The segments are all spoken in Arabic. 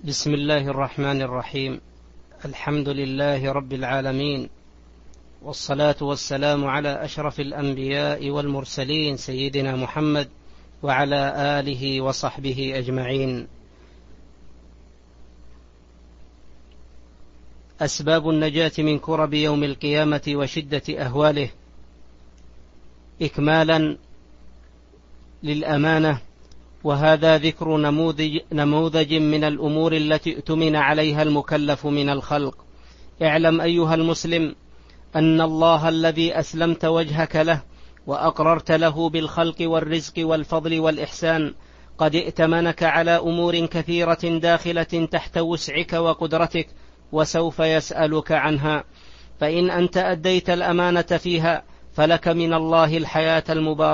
بسم الله الرحمن الرحيم. الحمد لله رب العالمين، والصلاة والسلام على أشرف الأنبياء والمرسلين سيدنا محمد وعلى آله وصحبه أجمعين. أسباب النجاة من كرب يوم القيامة وشدة أهواله. إكمالا للأمانة، وهذا ذكر نموذج من الأمور التي اؤتمن عليها المكلف من الخلق. اعلم أيها المسلم أن الله الذي أسلمت وجهك له وأقررت له بالخلق والرزق والفضل والإحسان قد ائتمنك على أمور كثيرة داخلة تحت وسعك وقدرتك، وسوف يسألك عنها. فإن أنت أديت الأمانة فيها فلك من الله الحياة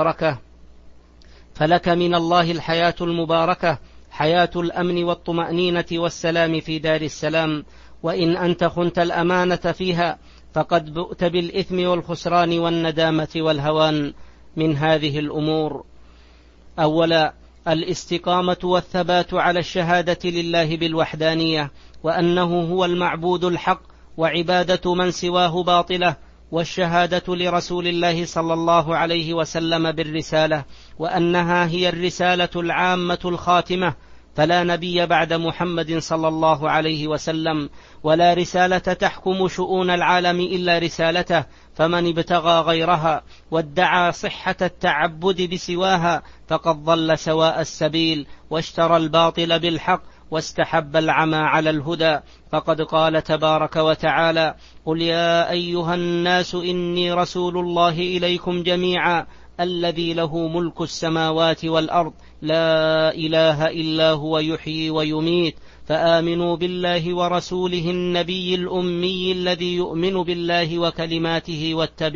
المباركة، حياة الأمن والطمأنينة والسلام في دار السلام. وإن أنت خنت الأمانة فيها فقد بؤت بالإثم والخسران والندامة والهوان. من هذه الأمور: أولا، الاستقامة والثبات على الشهادة لله بالوحدانية، وأنه هو المعبود الحق، وعبادة من سواه باطلة، والشهادة لرسول الله صلى الله عليه وسلم بالرسالة، وأنها هي الرسالة العامة الخاتمة، فلا نبي بعد محمد صلى الله عليه وسلم، ولا رسالة تحكم شؤون العالم إلا رسالته، فمن ابتغى غيرها وادعى صحة التعبد بسواها فقد ضل سواء السبيل، واشترى الباطل بالحق، واستحب العمى على الهدى. فقد قال تبارك وتعالى: قل يا أيها الناس إني رسول الله إليكم جميعا الذي له ملك السماوات والأرض لا إله إلا هو يحيي ويميت، فآمنوا بالله ورسوله النبي الأمي الذي يؤمن بالله وكلماته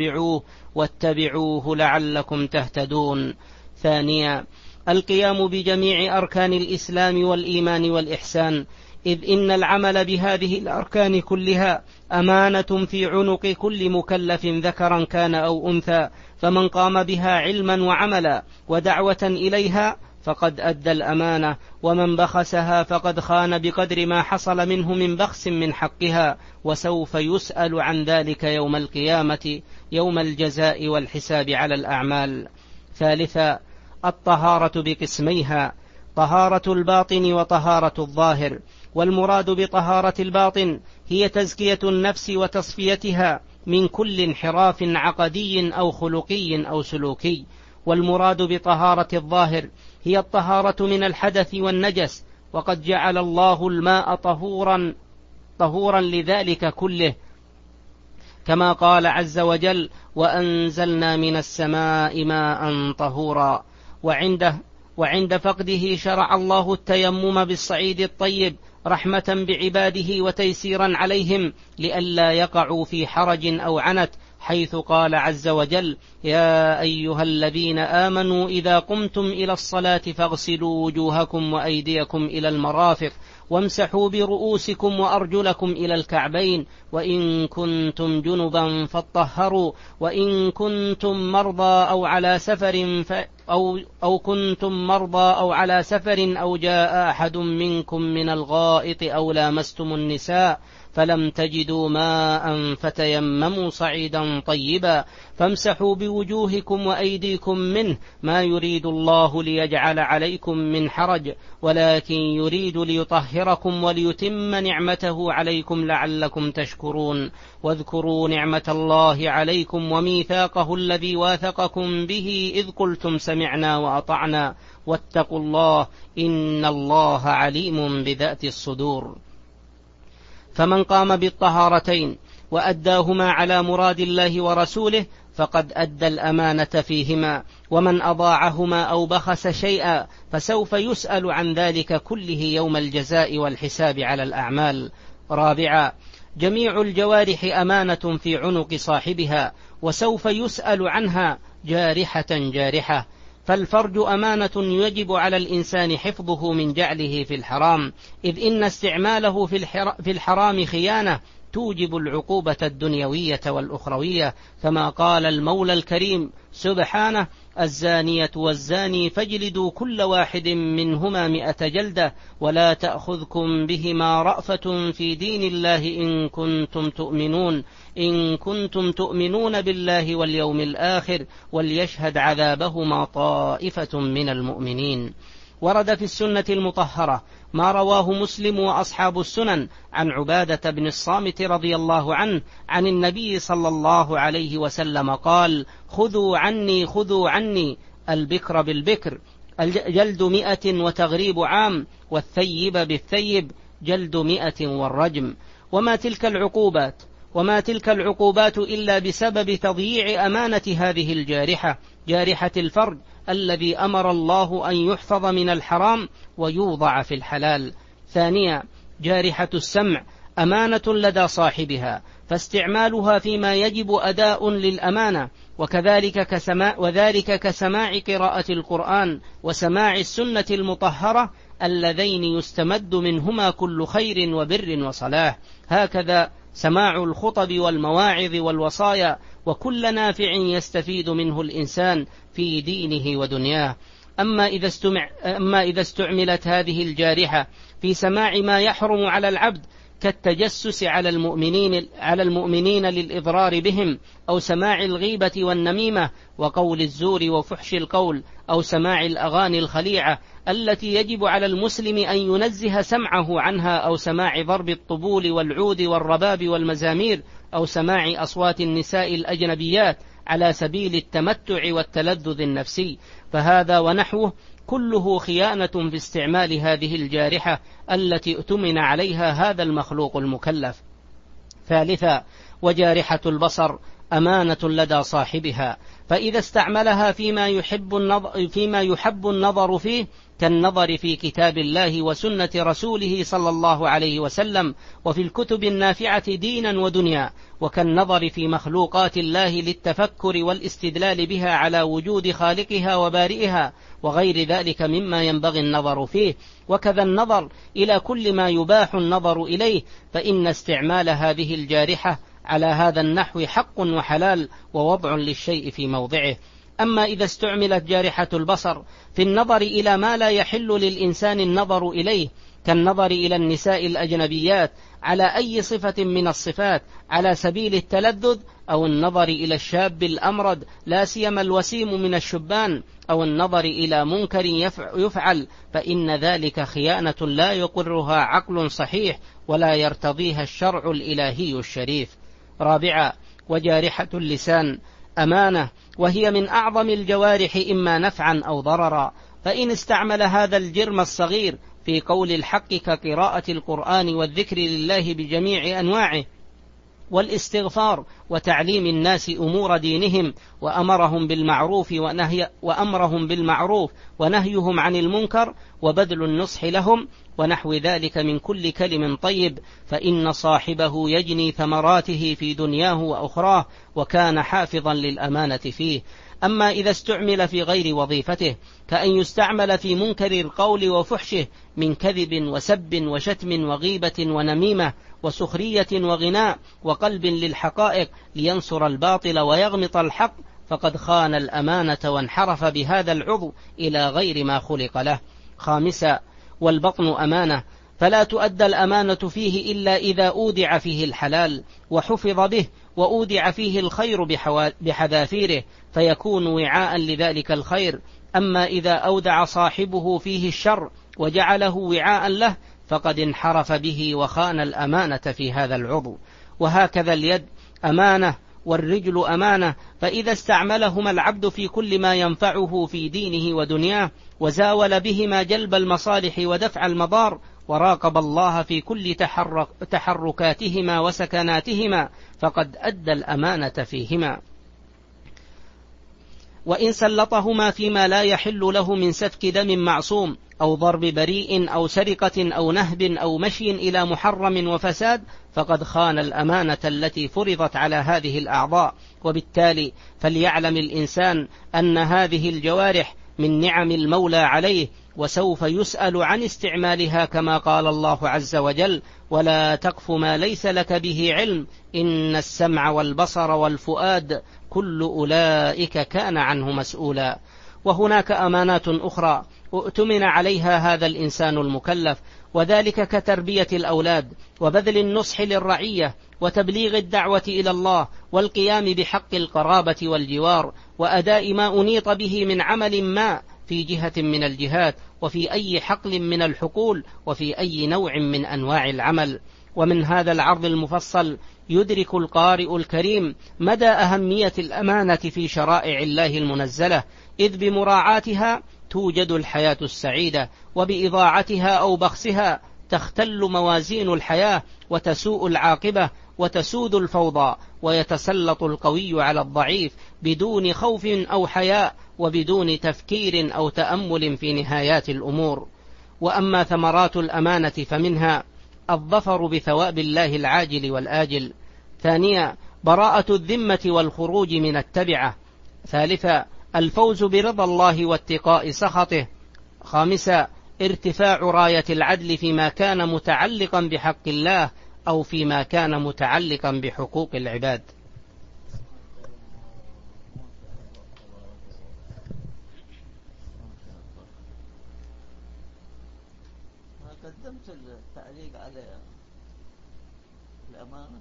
واتبعوه لعلكم تهتدون. ثانيا، القيام بجميع أركان الإسلام والإيمان والإحسان، إذ إن العمل بهذه الأركان كلها أمانة في عنق كل مكلف ذكرا كان أو أنثى، فمن قام بها علما وعملا ودعوة إليها فقد أدى الأمانة، ومن بخسها فقد خان بقدر ما حصل منه من بخس من حقها، وسوف يسأل عن ذلك يوم القيامة، يوم الجزاء والحساب على الأعمال. ثالثا، الطهارة بقسميها: طهارة الباطن وطهارة الظاهر. والمراد بطهارة الباطن هي تزكية النفس وتصفيتها من كل انحراف عقدي أو خلقي أو سلوكي. والمراد بطهارة الظاهر هي الطهارة من الحدث والنجس، وقد جعل الله الماء طهورا لذلك كله، كما قال عز وجل: وأنزلنا من السماء ماء طهورا. وعند فقده شرع الله التيمم بالصعيد الطيب رحمة بعباده وتيسيرا عليهم لئلا يقعوا في حرج أو عنت، حيث قال عز وجل: يا أيها الذين آمنوا إذا قمتم إلى الصلاة فاغسلوا وجوهكم وأيديكم إلى المرافق وامسحوا برؤوسكم وأرجلكم إلى الكعبين، وإن كنتم جنبا فاطهروا، وإن كنتم مرضى أو على سفر أو جاء أحد منكم من الغائط أو لامستم النساء فلم تجدوا ماء فتيمموا صعيدا طيبا فامسحوا بوجوهكم وأيديكم منه، ما يريد الله ليجعل عليكم من حرج، ولكن يريد ليطهركم وليتم نعمته عليكم لعلكم تشكرون. واذكروا نعمة الله عليكم وميثاقه الذي واثقكم به إذ قلتم سمعنا وأطعنا، واتقوا الله إن الله عليم بذات الصدور. فمن قام بالطهارتين وأداهما على مراد الله ورسوله فقد أدى الأمانة فيهما، ومن أضاعهما أو بخس شيئا فسوف يسأل عن ذلك كله يوم الجزاء والحساب على الأعمال. رابعا، جميع الجوارح أمانة في عنق صاحبها، وسوف يسأل عنها جارحة. فالفرج أمانة يجب على الإنسان حفظه من جعله في الحرام، إذ إن استعماله في الحرام خيانة، توجب العقوبة الدنيوية والأخروية، كما قال المولى الكريم سبحانه: الزانية والزاني فاجلدوا كل واحد منهما 100 جلدة ولا تأخذكم بهما رأفة في دين الله إن كنتم تؤمنون بالله واليوم الآخر وليشهد عذابهما طائفة من المؤمنين. ورد في السنة المطهرة ما رواه مسلم وأصحاب السنن عن عبادة بن الصامت رضي الله عنه عن النبي صلى الله عليه وسلم قال: خذوا عني البكر بالبكر جلد 100 وتغريب عام، والثيب بالثيب جلد 100 والرجم. وما تلك العقوبات إلا بسبب تضييع أمانة هذه الجارحة، جارحة الفرج الذي أمر الله أن يحفظ من الحرام ويوضع في الحلال. ثانيا، جارحة السمع أمانة لدى صاحبها، فاستعمالها فيما يجب أداء للأمانة، وذلك كسماع قراءة القرآن وسماع السنة المطهرة اللذين يستمد منهما كل خير وبر وصلاح. هكذا سماع الخطب والمواعظ والوصايا وكل نافع يستفيد منه الإنسان في دينه ودنياه. أما إذا استعملت هذه الجارحة في سماع ما يحرم على العبد كالتجسس على المؤمنين للإضرار بهم، أو سماع الغيبة والنميمة وقول الزور وفحش القول، أو سماع الأغاني الخليعة التي يجب على المسلم أن ينزه سمعه عنها، أو سماع ضرب الطبول والعود والرباب والمزامير، أو سماع أصوات النساء الأجنبيات على سبيل التمتع والتلذذ النفسي، فهذا ونحوه كله خيانة في استعمال هذه الجارحة التي اؤتمن عليها هذا المخلوق المكلف. ثالثا، وجارحة البصر أمانة لدى صاحبها، فإذا استعملها فيما يحب النظر فيه كالنظر في كتاب الله وسنة رسوله صلى الله عليه وسلم وفي الكتب النافعة دينا ودنيا، وكالنظر في مخلوقات الله للتفكر والاستدلال بها على وجود خالقها وبارئها وغير ذلك مما ينبغي النظر فيه، وكذا النظر إلى كل ما يباح النظر إليه، فإن استعمال هذه الجارحة على هذا النحو حق وحلال ووضع للشيء في موضعه. أما إذا استعملت جارحة البصر في النظر إلى ما لا يحل للإنسان النظر إليه كالنظر إلى النساء الأجنبيات على أي صفة من الصفات على سبيل التلذذ، أو النظر إلى الشاب الأمرد لا سيما الوسيم من الشبان، أو النظر إلى منكر يفعل، فإن ذلك خيانة لا يقرها عقل صحيح ولا يرتضيها الشرع الإلهي الشريف. رابعا، وجارحة اللسان أمانة، وهي من أعظم الجوارح إما نفعا أو ضررا، فإن استعمل هذا الجرم الصغير في قول الحق كقراءة القرآن والذكر لله بجميع أنواعه والاستغفار وتعليم الناس أمور دينهم وأمرهم بالمعروف ونهيهم عن المنكر وبذل النصح لهم ونحو ذلك من كل كلم طيب، فإن صاحبه يجني ثمراته في دنياه وأخراه وكان حافظا للأمانة فيه. أما إذا استعمل في غير وظيفته كأن يستعمل في منكر القول وفحشه من كذب وسب وشتم وغيبة ونميمة وسخرية وغناء وقلب للحقائق لينصر الباطل ويغمط الحق، فقد خان الأمانة وانحرف بهذا العضو إلى غير ما خلق له. خامسا، والبطن أمانة، فلا تؤدى الأمانة فيه إلا إذا أودع فيه الحلال وحفظ به وأودع فيه الخير بحذافيره فيكون وعاء لذلك الخير. أما إذا أودع صاحبه فيه الشر وجعله وعاء له فقد انحرف به وخان الأمانة في هذا العضو. وهكذا اليد أمانة والرجل أمانة، فإذا استعملهما العبد في كل ما ينفعه في دينه ودنياه وزاول بهما جلب المصالح ودفع المضار وراقب الله في كل تحركاتهما وسكناتهما فقد أدى الأمانة فيهما. وإن سلطهما فيما لا يحل له من سفك دم معصوم أو ضرب بريء أو سرقة أو نهب أو مشي إلى محرم وفساد فقد خان الأمانة التي فرضت على هذه الأعضاء. وبالتالي فليعلم الإنسان أن هذه الجوارح من نعم المولى عليه وسوف يسأل عن استعمالها، كما قال الله عز وجل: ولا تقف ما ليس لك به علم إن السمع والبصر والفؤاد كل أولئك كان عنه مسؤولا. وهناك أمانات أخرى اؤتمن عليها هذا الإنسان المكلف، وذلك كتربية الأولاد، وبذل النصح للرعية، وتبليغ الدعوة إلى الله، والقيام بحق القرابة والجوار، وأداء ما أنيط به من عمل ما في جهة من الجهات، وفي أي حقل من الحقول، وفي أي نوع من أنواع العمل. ومن هذا العرض المفصل يدرك القارئ الكريم مدى أهمية الأمانة في شرائع الله المنزلة، إذ بمراعاتها توجد الحياة السعيدة، وبإضاعتها أو بخسها تختل موازين الحياة، وتسوء العاقبة، وتسود الفوضى، ويتسلط القوي على الضعيف بدون خوف أو حياء، وبدون تفكير أو تأمل في نهايات الأمور. وأما ثمرات الأمانة فمنها الظفر بثواب الله العاجل والآجل. ثانيا، براءة الذمة والخروج من التبعة. ثالثا، الفوز برضا الله واتقاء سخطه. خامسا، ارتفاع راية العدل فيما كان متعلقا بحق الله أو فيما كان متعلقا بحقوق العباد. قدمت التعليق على الأمانة،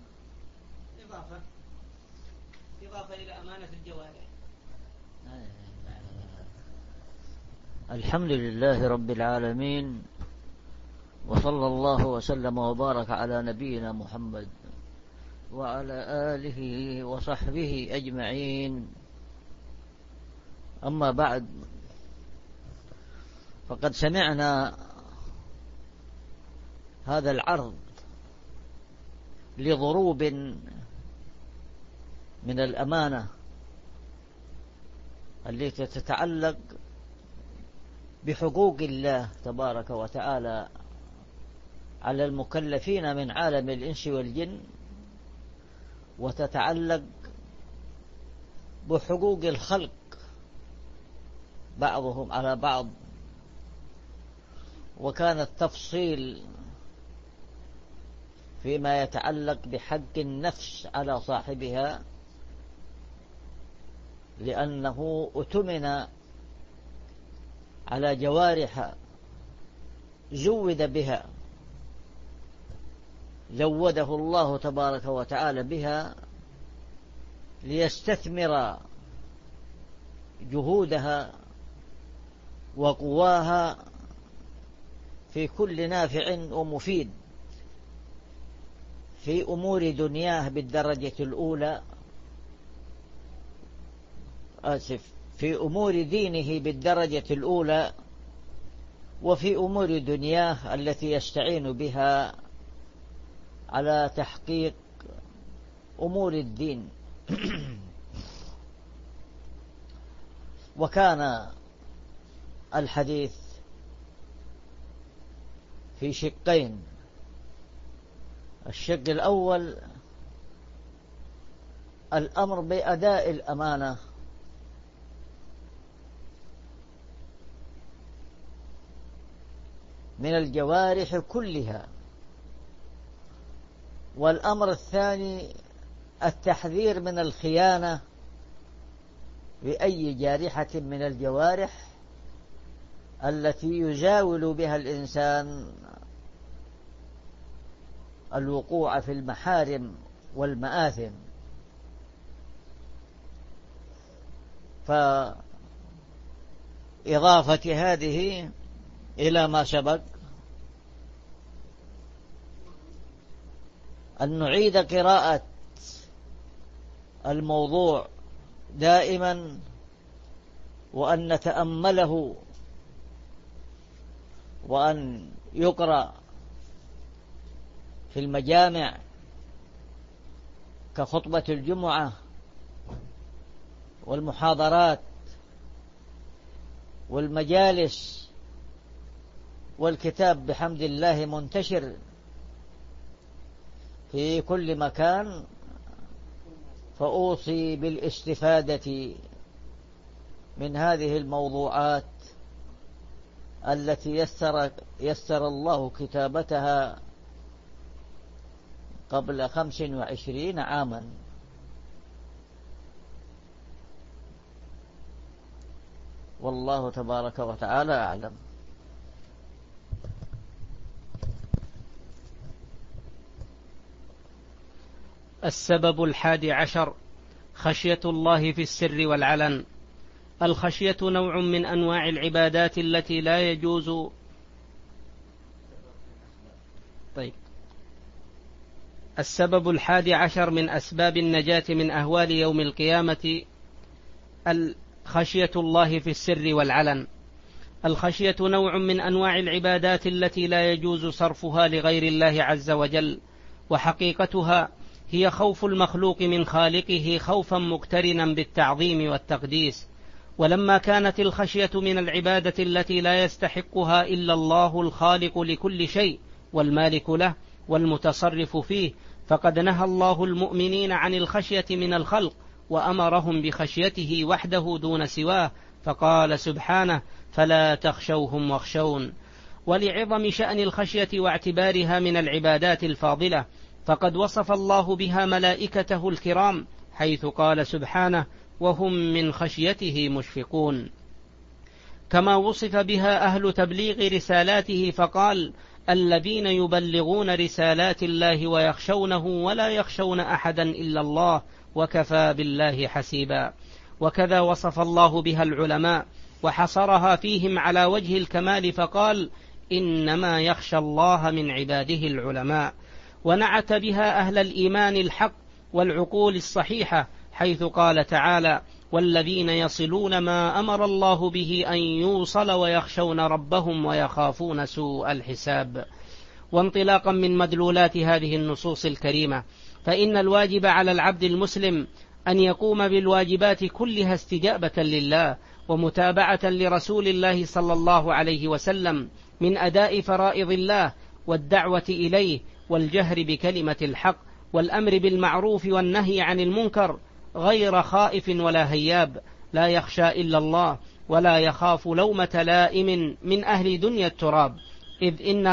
إضافة إلى أمانة الجوارح. الحمد لله رب العالمين، وصلى الله وسلم وبارك على نبينا محمد وعلى آله وصحبه أجمعين. أما بعد، فقد سمعنا هذا العرض لضروب من الأمانة التي تتعلق بحقوق الله تبارك وتعالى على المكلفين من عالم الإنس والجن، وتتعلق بحقوق الخلق بعضهم على بعض. وكان التفصيل فيما يتعلق بحق النفس على صاحبها، لأنه أتمن على جوارح زود بها، زوده الله تبارك وتعالى بها ليستثمر جهودها وقواها في كل نافع ومفيد في أمور دنياه بالدرجة الأولى، في أمور دينه بالدرجة الأولى، وفي أمور دنياه التي يستعين بها على تحقيق أمور الدين. وكان الحديث في شقين: الشق الأول الأمر بأداء الأمانة، من الجوارح كلها، والأمر الثاني التحذير من الخيانة بأي جارحة من الجوارح التي يزاول بها الإنسان الوقوع في المحارم والمآثم. فإضافة هذه إلى ما سبق، أن نعيد قراءة الموضوع دائما، وأن نتأمله، وأن يقرأ في المجامع كخطبة الجمعة والمحاضرات والمجالس، والكتاب بحمد الله منتشر في كل مكان. فأوصي بالاستفادة من هذه الموضوعات التي يسر الله كتابتها قبل 25 عاما. والله تبارك وتعالى أعلم. السبب 11: خشية الله في السر والعلن. الخشية نوع من أنواع العبادات التي لا يجوز. السبب 11 من أسباب النجاة من أهوال يوم القيامة خشية الله في السر والعلن. الخشية نوع من أنواع العبادات التي لا يجوز صرفها لغير الله عز وجل، وحقيقتها هي خوف المخلوق من خالقه خوفا مقترنا بالتعظيم والتقديس. ولما كانت الخشية من العبادة التي لا يستحقها إلا الله الخالق لكل شيء والمالك له والمتصرف فيه، فقد نهى الله المؤمنين عن الخشية من الخلق وأمرهم بخشيته وحده دون سواه، فقال سبحانه: فلا تخشوهم واخشون. ولعظم شأن الخشية واعتبارها من العبادات الفاضلة، فقد وصف الله بها ملائكته الكرام، حيث قال سبحانه: وهم من خشيته مشفقون. كما وصف بها أهل تبليغ رسالاته، فقال: الذين يبلغون رسالات الله ويخشونه ولا يخشون أحدا إلا الله وكفى بالله حسيبا. وكذا وصف الله بها العلماء وحصرها فيهم على وجه الكمال، فقال: إنما يخشى الله من عباده العلماء. ونعت بها أهل الإيمان الحق والعقول الصحيحة، حيث قال تعالى: والذين يصلون ما أمر الله به أن يوصل ويخشون ربهم ويخافون سوء الحساب. وانطلاقا من مدلولات هذه النصوص الكريمة، فإن الواجب على العبد المسلم أن يقوم بالواجبات كلها استجابة لله ومتابعة لرسول الله صلى الله عليه وسلم من أداء فرائض الله والدعوة إليه والجهر بكلمة الحق والأمر بالمعروف والنهي عن المنكر، غير خائف ولا هياب، لا يخشى إلا الله ولا يخاف لومة لائم من أهل دنيا التراب، إذ إن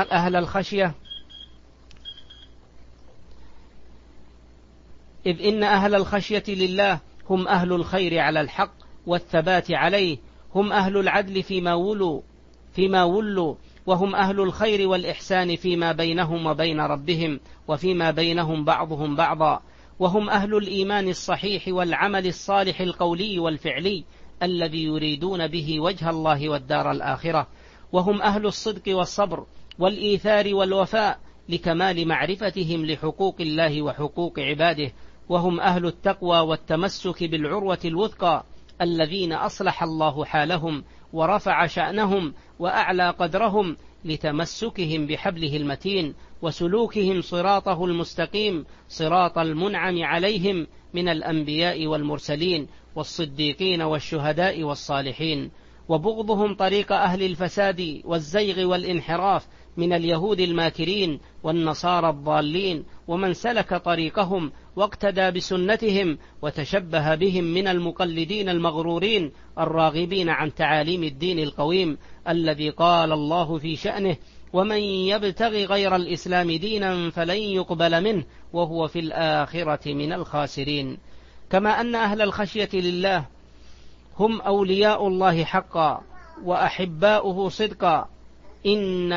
أهل الخشية لله هم أهل الخير على الحق والثبات عليه، هم أهل العدل فيما ولوا، وهم أهل الخير والإحسان فيما بينهم وبين ربهم وفيما بينهم بعضهم بعضا، وهم أهل الإيمان الصحيح والعمل الصالح القولي والفعلي الذي يريدون به وجه الله والدار الآخرة، وهم أهل الصدق والصبر والإيثار والوفاء لكمال معرفتهم لحقوق الله وحقوق عباده، وهم أهل التقوى والتمسك بالعروة الوثقى الذين أصلح الله حالهم ورفع شأنهم وأعلى قدرهم لتمسكهم بحبله المتين وسلوكهم صراطه المستقيم، صراط المنعم عليهم من الأنبياء والمرسلين والصديقين والشهداء والصالحين، وبغضهم طريق أهل الفساد والزيغ والانحراف من اليهود الماكرين والنصارى الضالين، ومن سلك طريقهم واقتدى بسنتهم وتشبه بهم من المقلدين المغرورين الراغبين عن تعاليم الدين القويم الذي قال الله في شأنه: ومن يبتغي غير الإسلام دينا فلن يقبل منه وهو في الآخرة من الخاسرين. كما أن أهل الخشية لله هم أولياء الله حقا وأحباؤه صدقا، إن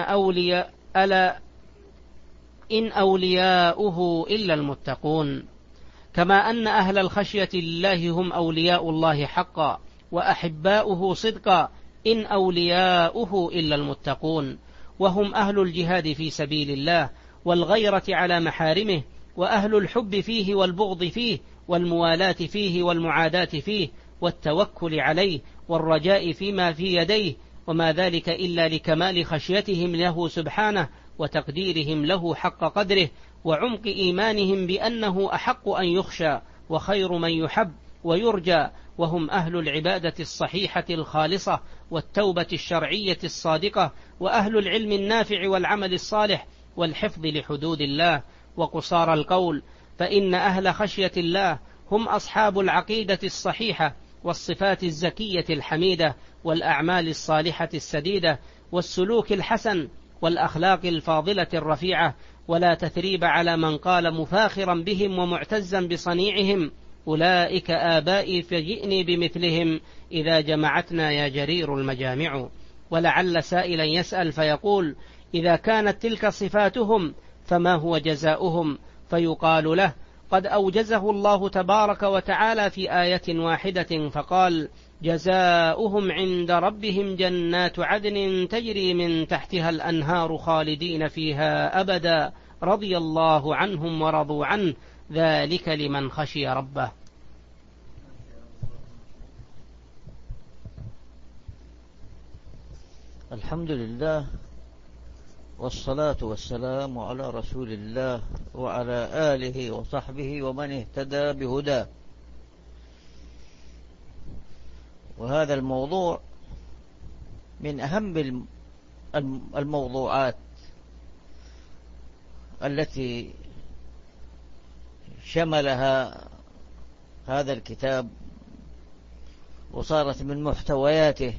أولياؤه إلا المتقون. كما أن أهل الخشية لله هم أولياء الله حقا وأحباؤه صدقا، إن أولياؤه إلا المتقون، وهم أهل الجهاد في سبيل الله والغيرة على محارمه، وأهل الحب فيه والبغض فيه والموالاة فيه والمعاداة فيه والتوكل عليه والرجاء فيما في يديه، وما ذلك إلا لكمال خشيتهم له سبحانه وتقديرهم له حق قدره وعمق إيمانهم بأنه أحق أن يخشى وخير من يحب ويرجى، وهم أهل العبادة الصحيحة الخالصة والتوبة الشرعية الصادقة، وأهل العلم النافع والعمل الصالح والحفظ لحدود الله وقصار القول. فإن أهل خشية الله هم أصحاب العقيدة الصحيحة والصفات الزكية الحميدة والأعمال الصالحة السديدة، والسلوك الحسن والأخلاق الفاضلة الرفيعة، ولا تثريب على من قال مفاخرا بهم ومعتزا بصنيعهم: أولئك آبائي فجئني بمثلهم إذا جمعتنا يا جرير المجامع. ولعل سائلا يسأل فيقول: إذا كانت تلك صفاتهم فما هو جزاؤهم؟ فيقال له: قد أوجزه الله تبارك وتعالى في آية واحدة فقال: جزاؤهم عند ربهم جنات عدن تجري من تحتها الأنهار خالدين فيها أبدا رضي الله عنهم ورضوا عنه ذلك لمن خشي ربه. الحمد لله، والصلاة والسلام على رسول الله وعلى آله وصحبه ومن اهتدى بهداه. وهذا الموضوع من أهم الموضوعات التي شملها هذا الكتاب وصارت من محتوياته،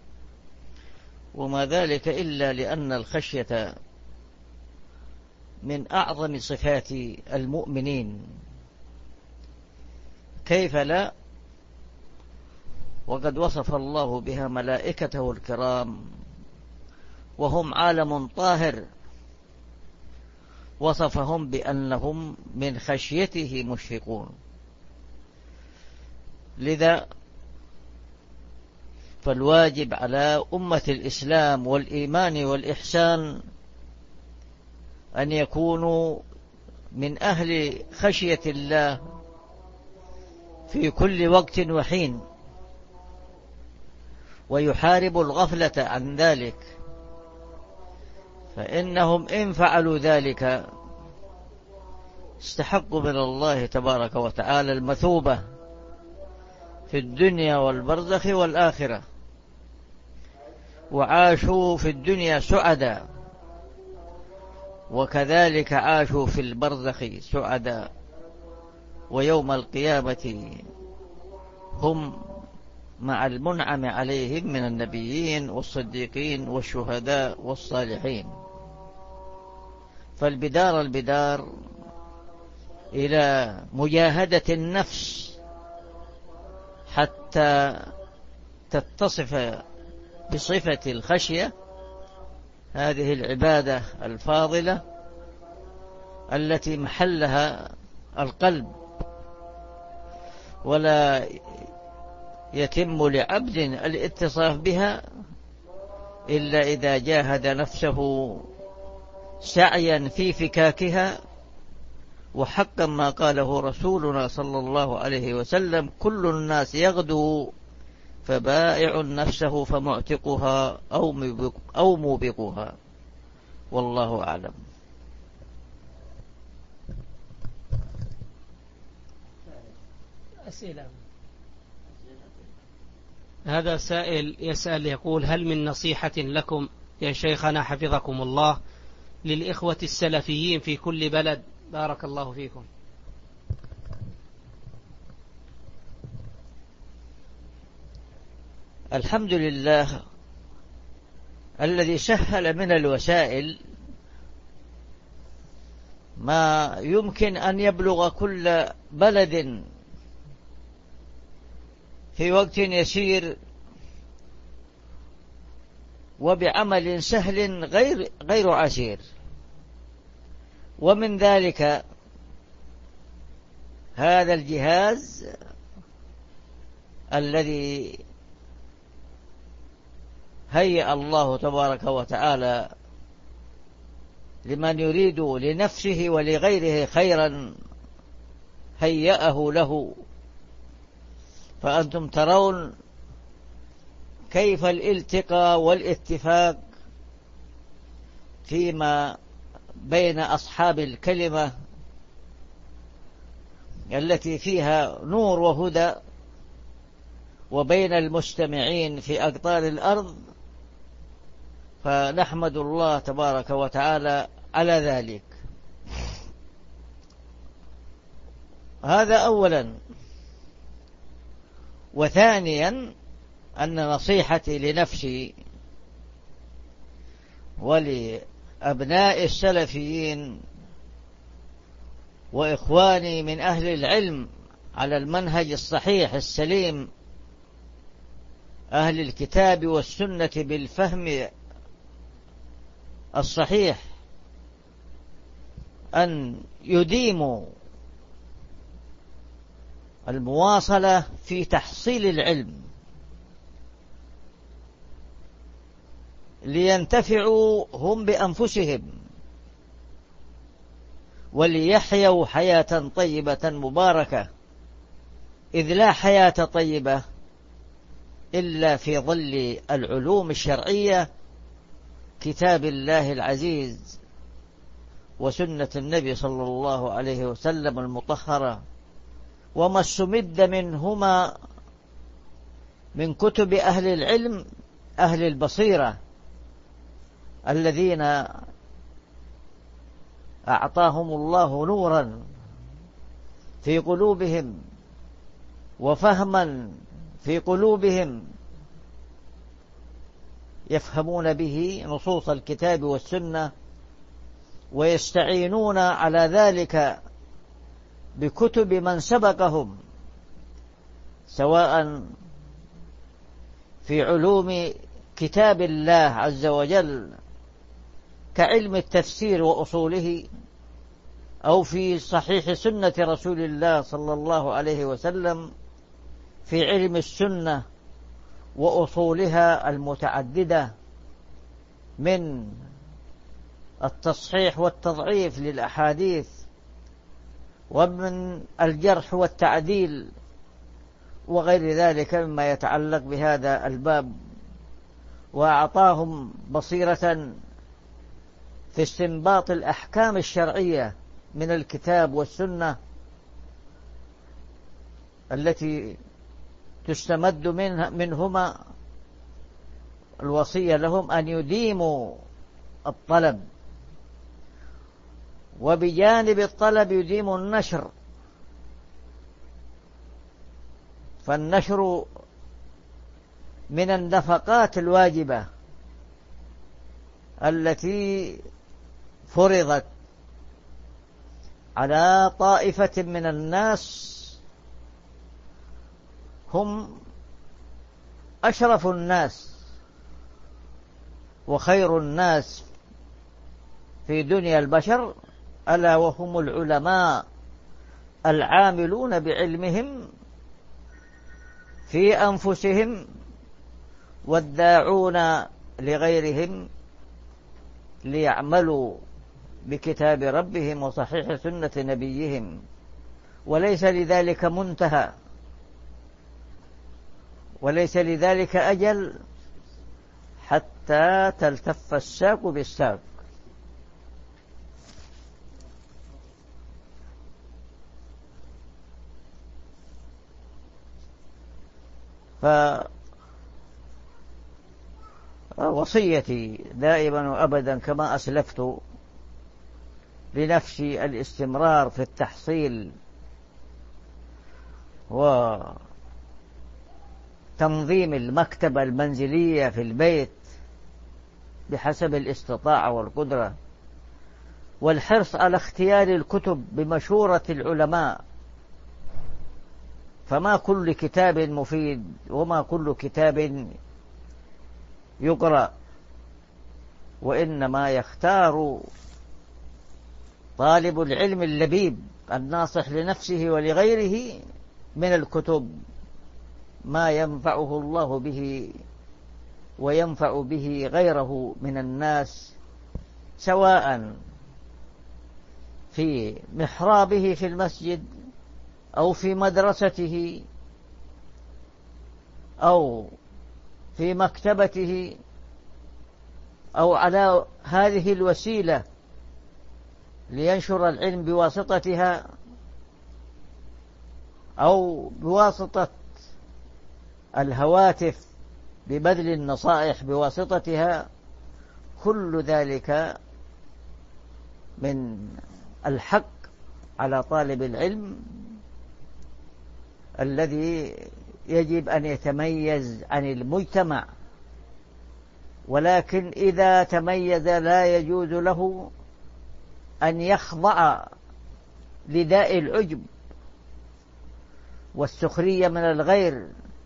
وما ذلك إلا لأن الخشية من أعظم صفات المؤمنين، كيف لا، وقد وصف الله بها ملائكته الكرام وهم عالم طاهر، وصفهم بأنهم من خشيته مشفقون. لذا فالواجب على أمة الإسلام والإيمان والإحسان أن يكونوا من أهل خشية الله في كل وقت وحين، ويحاربوا الغفلة عن ذلك، فإنهم إن فعلوا ذلك استحقوا من الله تبارك وتعالى المثوبة في الدنيا والبرزخ والآخرة، وعاشوا في الدنيا سعدا، وكذلك عاشوا في البرزخ سعدا، ويوم القيامة هم مع المنعم عليهم من النبيين والصديقين والشهداء والصالحين. فالبدار إلى مجاهدة النفس حتى تتصف بصفة الخشية، هذه العبادة الفاضلة التي محلها القلب، ولا يتم لعبد الاتصاف بها إلا إذا جاهد نفسه سعيا في فكاكها. وحقا ما قاله رسولنا صلى الله عليه وسلم: كل الناس يغدو فبائع نفسه فمعتقها أو موبقها، والله أعلم. أسئلة. هذا سائل يسأل يقول: هل من نصيحة لكم يا شيخنا حفظكم الله للإخوة السلفيين في كل بلد؟ بارك الله فيكم. الحمد لله الذي سهل من الوسائل ما يمكن أن يبلغ كل بلد في وقت يسير وبعمل سهل غير عسير. ومن ذلك هذا الجهاز الذي هيأ الله تبارك وتعالى لمن يريد لنفسه ولغيره خيرا، هيأه له. فأنتم ترون كيف الالتقاء والاتفاق فيما بين أصحاب الكلمة التي فيها نور وهدى، وبين المستمعين في أقطار الأرض، فنحمد الله تبارك وتعالى على ذلك. هذا أولا. وثانيا أن نصيحتي لنفسي ولأبناء السلفيين وإخواني من أهل العلم على المنهج الصحيح السليم أهل الكتاب والسنة بالفهم الصحيح أن يديموا المواصلة في تحصيل العلم لينتفعوا هم بأنفسهم وليحيوا حياة طيبة مباركة، إذ لا حياة طيبة إلا في ظل العلوم الشرعية، كتاب الله العزيز وسنة النبي صلى الله عليه وسلم المطهرة، وما استمد منهما من كتب أهل العلم أهل البصيرة الذين أعطاهم الله نورا في قلوبهم وفهما في قلوبهم يفهمون به نصوص الكتاب والسنة، ويستعينون على ذلك بكتب من سبقهم، سواء في علوم كتاب الله عز وجل كعلم التفسير وأصوله، أو في صحيح سنة رسول الله صلى الله عليه وسلم في علم السنة وأصولها المتعددة من التصحيح والتضعيف للأحاديث، ومن الجرح والتعديل وغير ذلك مما يتعلق بهذا الباب. وأعطاهم بصيرة في استنباط الأحكام الشرعية من الكتاب والسنة التي تستمد منهما الوصية لهم أن يديموا الطلب، وبجانب الطلب يديموا النشر، فالنشر من النفقات الواجبة التي فرضت على طائفة من الناس هم أشرف الناس وخير الناس في دنيا البشر، ألا وهم العلماء العاملون بعلمهم في أنفسهم والداعون لغيرهم ليعملوا بكتاب ربهم وصحيح سنة نبيهم، وليس لذلك منتهى وليس لذلك أجل حتى تلتف الساق بالساق. فوصيتي دائما وأبدا كما أسلفت لنفسي الاستمرار في التحصيل وتنظيم المكتبة المنزلية في البيت بحسب الاستطاعة والقدرة، والحرص على اختيار الكتب بمشورة العلماء، فما كل كتاب مفيد وما كل كتاب يقرأ، وإنما يختار طالب العلم اللبيب الناصح لنفسه ولغيره من الكتب ما ينفعه الله به وينفع به غيره من الناس، سواء في محرابه في المسجد أو في مدرسته أو في مكتبته أو على هذه الوسيلة لينشر العلم بواسطتها أو بواسطة الهواتف ببذل النصائح بواسطتها. كل ذلك من الحق على طالب العلم الذي يجب أن يتميز عن المجتمع ولكن إذا تميز لا يجوز له أن يخضع لداء العجب والسخرية من الغير،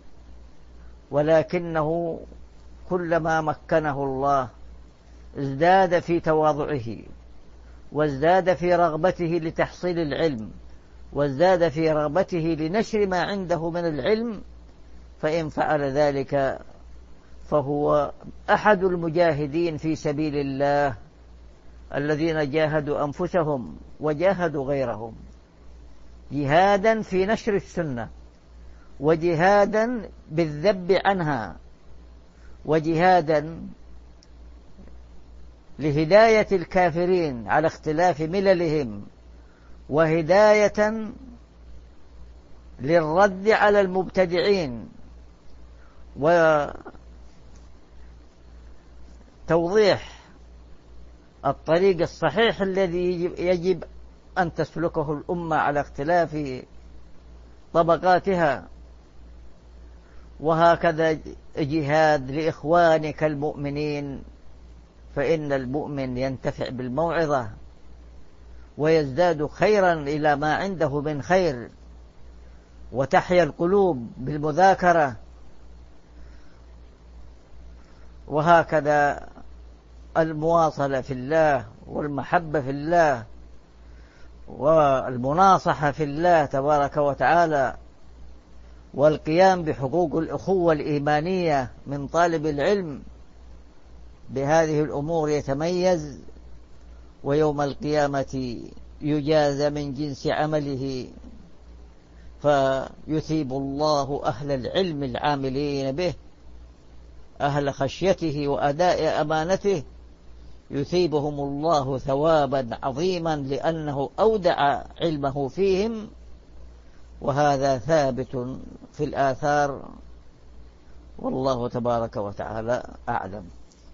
ولكنه كلما مكنه الله ازداد في تواضعه، وازداد في رغبته لتحصيل العلم، وازداد في رغبته لنشر ما عنده من العلم. فإن فعل ذلك فهو أحد المجاهدين في سبيل الله الذين جاهدوا أنفسهم وجاهدوا غيرهم، جهادا في نشر السنة، وجهادا بالذب عنها، وجهادا لهداية الكافرين على اختلاف مللهم، وهداية للرد على المبتدعين، وتوضيح الطريق الصحيح الذي يجب أن تسلكه الأمة على اختلاف طبقاتها. وهكذا جهاد لإخوانك المؤمنين، فإن المؤمن ينتفع بالموعظة ويزداد خيرا إلى ما عنده من خير، وتحيا القلوب بالمذاكرة. وهكذا المواصلة في الله، والمحبة في الله، والمناصحة في الله تبارك وتعالى، والقيام بحقوق الأخوة الإيمانية من طالب العلم، بهذه الأمور يتميز، ويوم القيامة يجازى من جنس عمله، فيثيب الله أهل العلم العاملين به، أهل خشيته وأداء أمانته، يثيبهم الله ثوابا عظيما لأنه أودع علمه فيهم. وهذا ثابت في الآثار، والله تبارك وتعالى أعلم.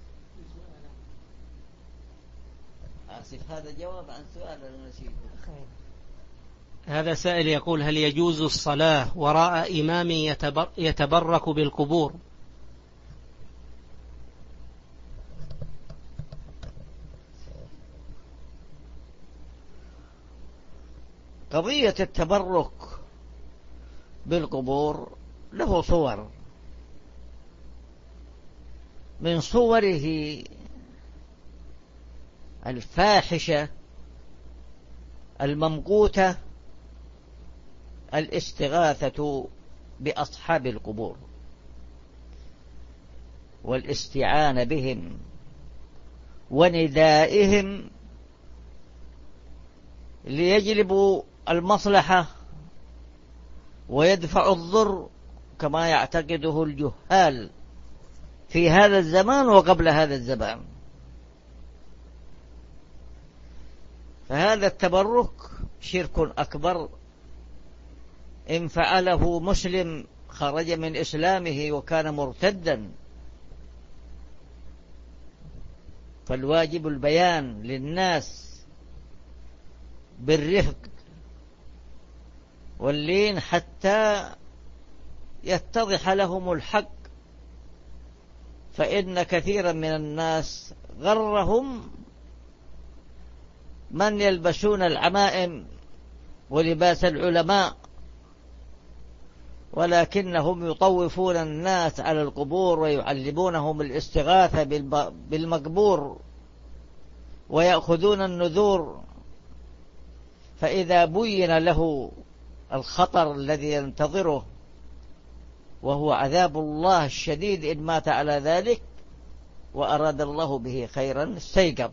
آسف، هذا جواب عن سؤال نسيته. هذا سائل يقول: هل يجوز الصلاة وراء إمام يتبرك بالقبور؟ قضية التبرك بالقبور له صور، من صوره الفاحشة الممقوتة الاستغاثة بأصحاب القبور والاستعانة بهم وندائهم ليجلبوا المصلحة ويدفعوا الضر، كما يعتقده الجهال في هذا الزمان وقبل هذا الزمان. فهذا التبرك شرك أكبر، إن فعله مسلم خرج من إسلامه وكان مرتدا. فالواجب البيان للناس بالرفق واللين حتى يتضح لهم الحق، فإن كثيرا من الناس غرهم من يلبسون العمائم ولباس العلماء، ولكنهم يطوفون الناس على القبور ويعلمونهم الاستغاثة بالمقبور ويأخذون النذور. فإذا بين له الخطر الذي ينتظره وهو عذاب الله الشديد إن مات على ذلك وأراد الله به خيرا استيقظ،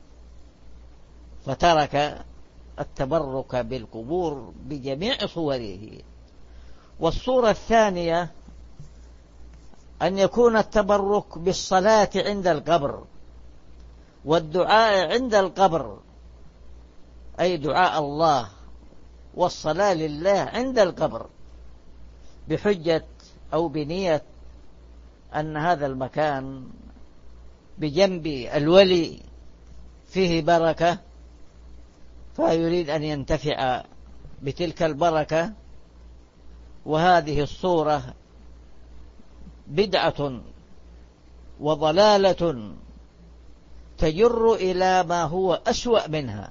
فترك التبرك بالقبور بجميع صوره. والصورة الثانية أن يكون التبرك بالصلاة عند القبر والدعاء عند القبر، أي دعاء الله والصلاة لله عند القبر، بحجة أو بنية أن هذا المكان بجنب الولي فيه بركة، فيريد أن ينتفع بتلك البركة. وهذه الصورة بدعة وضلالة تجر إلى ما هو أسوأ منها،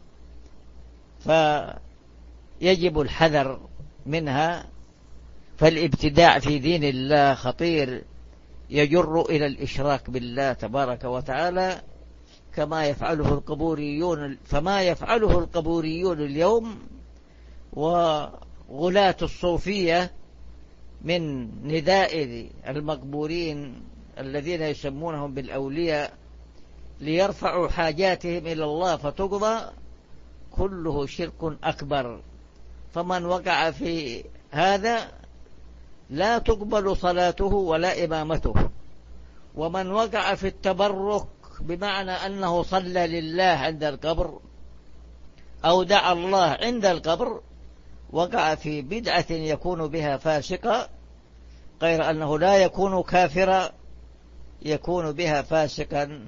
فيجب الحذر منها. فالابتداع في دين الله خطير، يجر إلى الإشراك بالله تبارك وتعالى، فما يفعله القبوريون اليوم وغلاة الصوفية من نداء المقبورين الذين يسمونهم بالأولياء ليرفعوا حاجاتهم إلى الله فتقضى، كله شرك أكبر. فمن وقع في هذا لا تقبل صلاته ولا إمامته. ومن وقع في التبرك بمعنى أنه صلى لله عند القبر أو دعا الله عند القبر وقع في بدعة يكون بها فاسقا، غير أنه لا يكون كافرا، يكون بها فاسقا.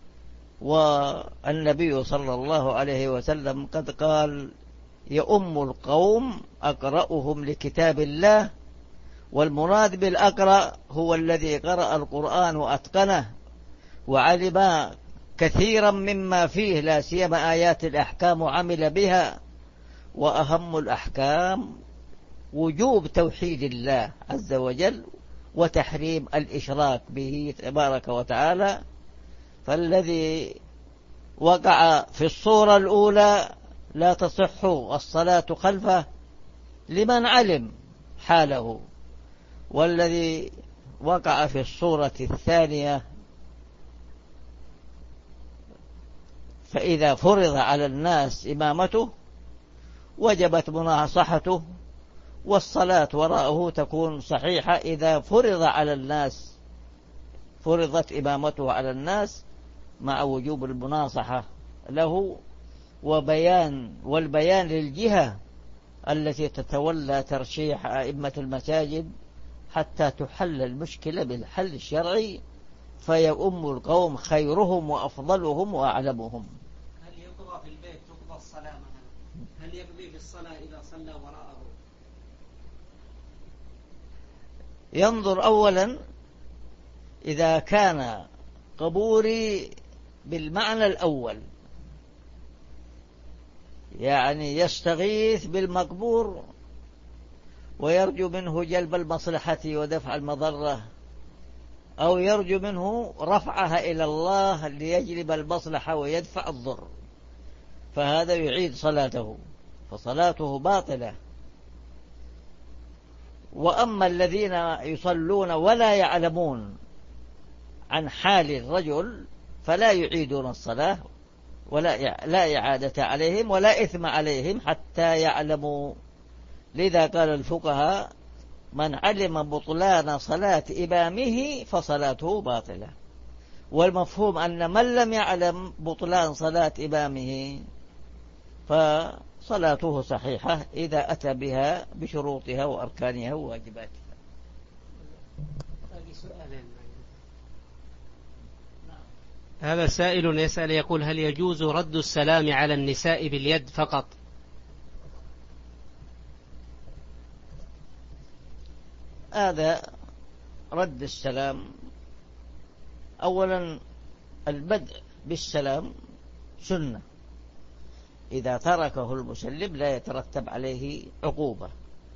والنبي صلى الله عليه وسلم قد قال: يؤم القوم أقرأهم لكتاب الله. والمراد بالأقرأ هو الذي قرأ القرآن وأتقنه وعلم كثيرا مما فيه، لا سيما آيات الأحكام وعمل بها. وأهم الأحكام وجوب توحيد الله عز وجل وتحريم الإشراك به تبارك وتعالى. فالذي وقع في الصورة الأولى لا تصح الصلاة خلفه لمن علم حاله، والذي وقع في الصورة الثانية فإذا فرض على الناس إمامته وجبت مناصحته، والصلاة وراءه تكون صحيحة إذا فرضت إمامته على الناس مع وجوب المناصحة له والبيان للجهة التي تتولى ترشيح أئمة المساجد حتى تحل المشكلة بالحل الشرعي، فيؤم القوم خيرهم وأفضلهم وأعلمهم. هل يقضى في البيت تقضى الصلاة مثلا؟ هل يقضي في الصلاة إذا صلى وراءه؟ ينظر أولا إذا كان قبوري بالمعنى الأول، يعني يستغيث بالمقبور ويرجو منه جلب المصلحة ودفع المضرة، أو يرجو منه رفعها إلى الله ليجلب المصلحة ويدفع الضر، فهذا يعيد صلاته، فصلاته باطلة. وأما الذين يصلون ولا يعلمون عن حال الرجل فلا يعيدون الصلاة لا إعادة عليهم ولا إثم عليهم حتى يعلموا. لذا قال الفقهاء: من علم بطلان صلاة إمامه فصلاته باطلة. والمفهوم أن من لم يعلم بطلان صلاة إمامه فصلاته صحيحة إذا أتى بها بشروطها وأركانها وواجباتها. هذا سائل يسأل يقول: هل يجوز رد السلام على النساء باليد فقط؟ هذا رد السلام، أولا البدء بالسلام سنة، إذا تركه المسلم لا يترتب عليه عقوبة.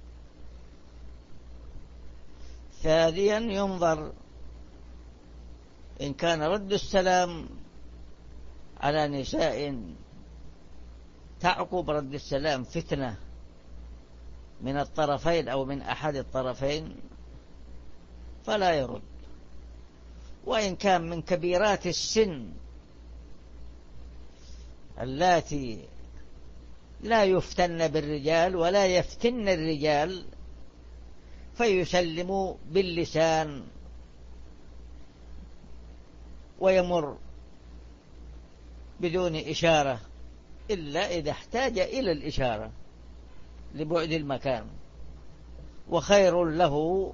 ثانيا ينظر إن كان رد السلام على نساء تعقب رد السلام فتنة من الطرفين أو من أحد الطرفين فلا يرد. وإن كان من كبيرات السن اللاتي لا يفتن بالرجال ولا يفتن الرجال فيسلم باللسان ويمر بدون إشارة، إلا إذا احتاج إلى الإشارة لبعد المكان. وخير له،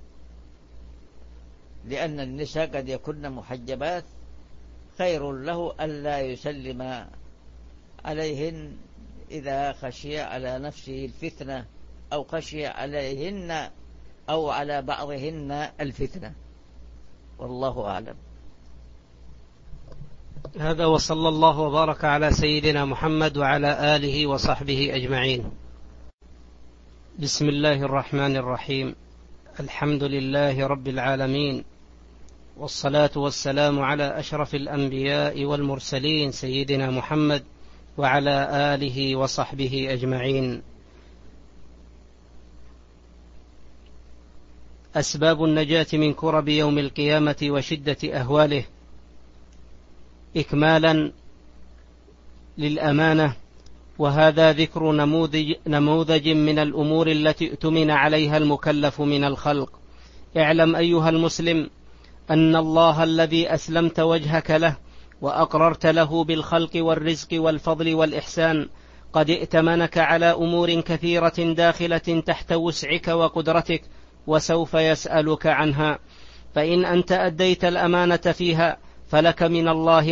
لأن النساء قد يكن محجبات، خير له ألا يسلم عليهن إذا خشي على نفسه الفتنة أو خشي عليهن أو على بعضهن الفتنة. والله أعلم. هذا وصلى الله وبارك على سيدنا محمد وعلى آله وصحبه أجمعين. بسم الله الرحمن الرحيم. الحمد لله رب العالمين، والصلاة والسلام على أشرف الأنبياء والمرسلين سيدنا محمد وعلى آله وصحبه أجمعين. أسباب النجاة من كرب يوم القيامة وشدة أهواله. إكمالا للأمانة، وهذا ذكر نموذج من الأمور التي ائتمن عليها المكلف من الخلق. اعلم أيها المسلم أن الله الذي أسلمت وجهك له وأقررت له بالخلق والرزق والفضل والإحسان قد ائتمنك على أمور كثيرة داخلة تحت وسعك وقدرتك، وسوف يسألك عنها. فإن أنت أديت الأمانة فيها فلك من الله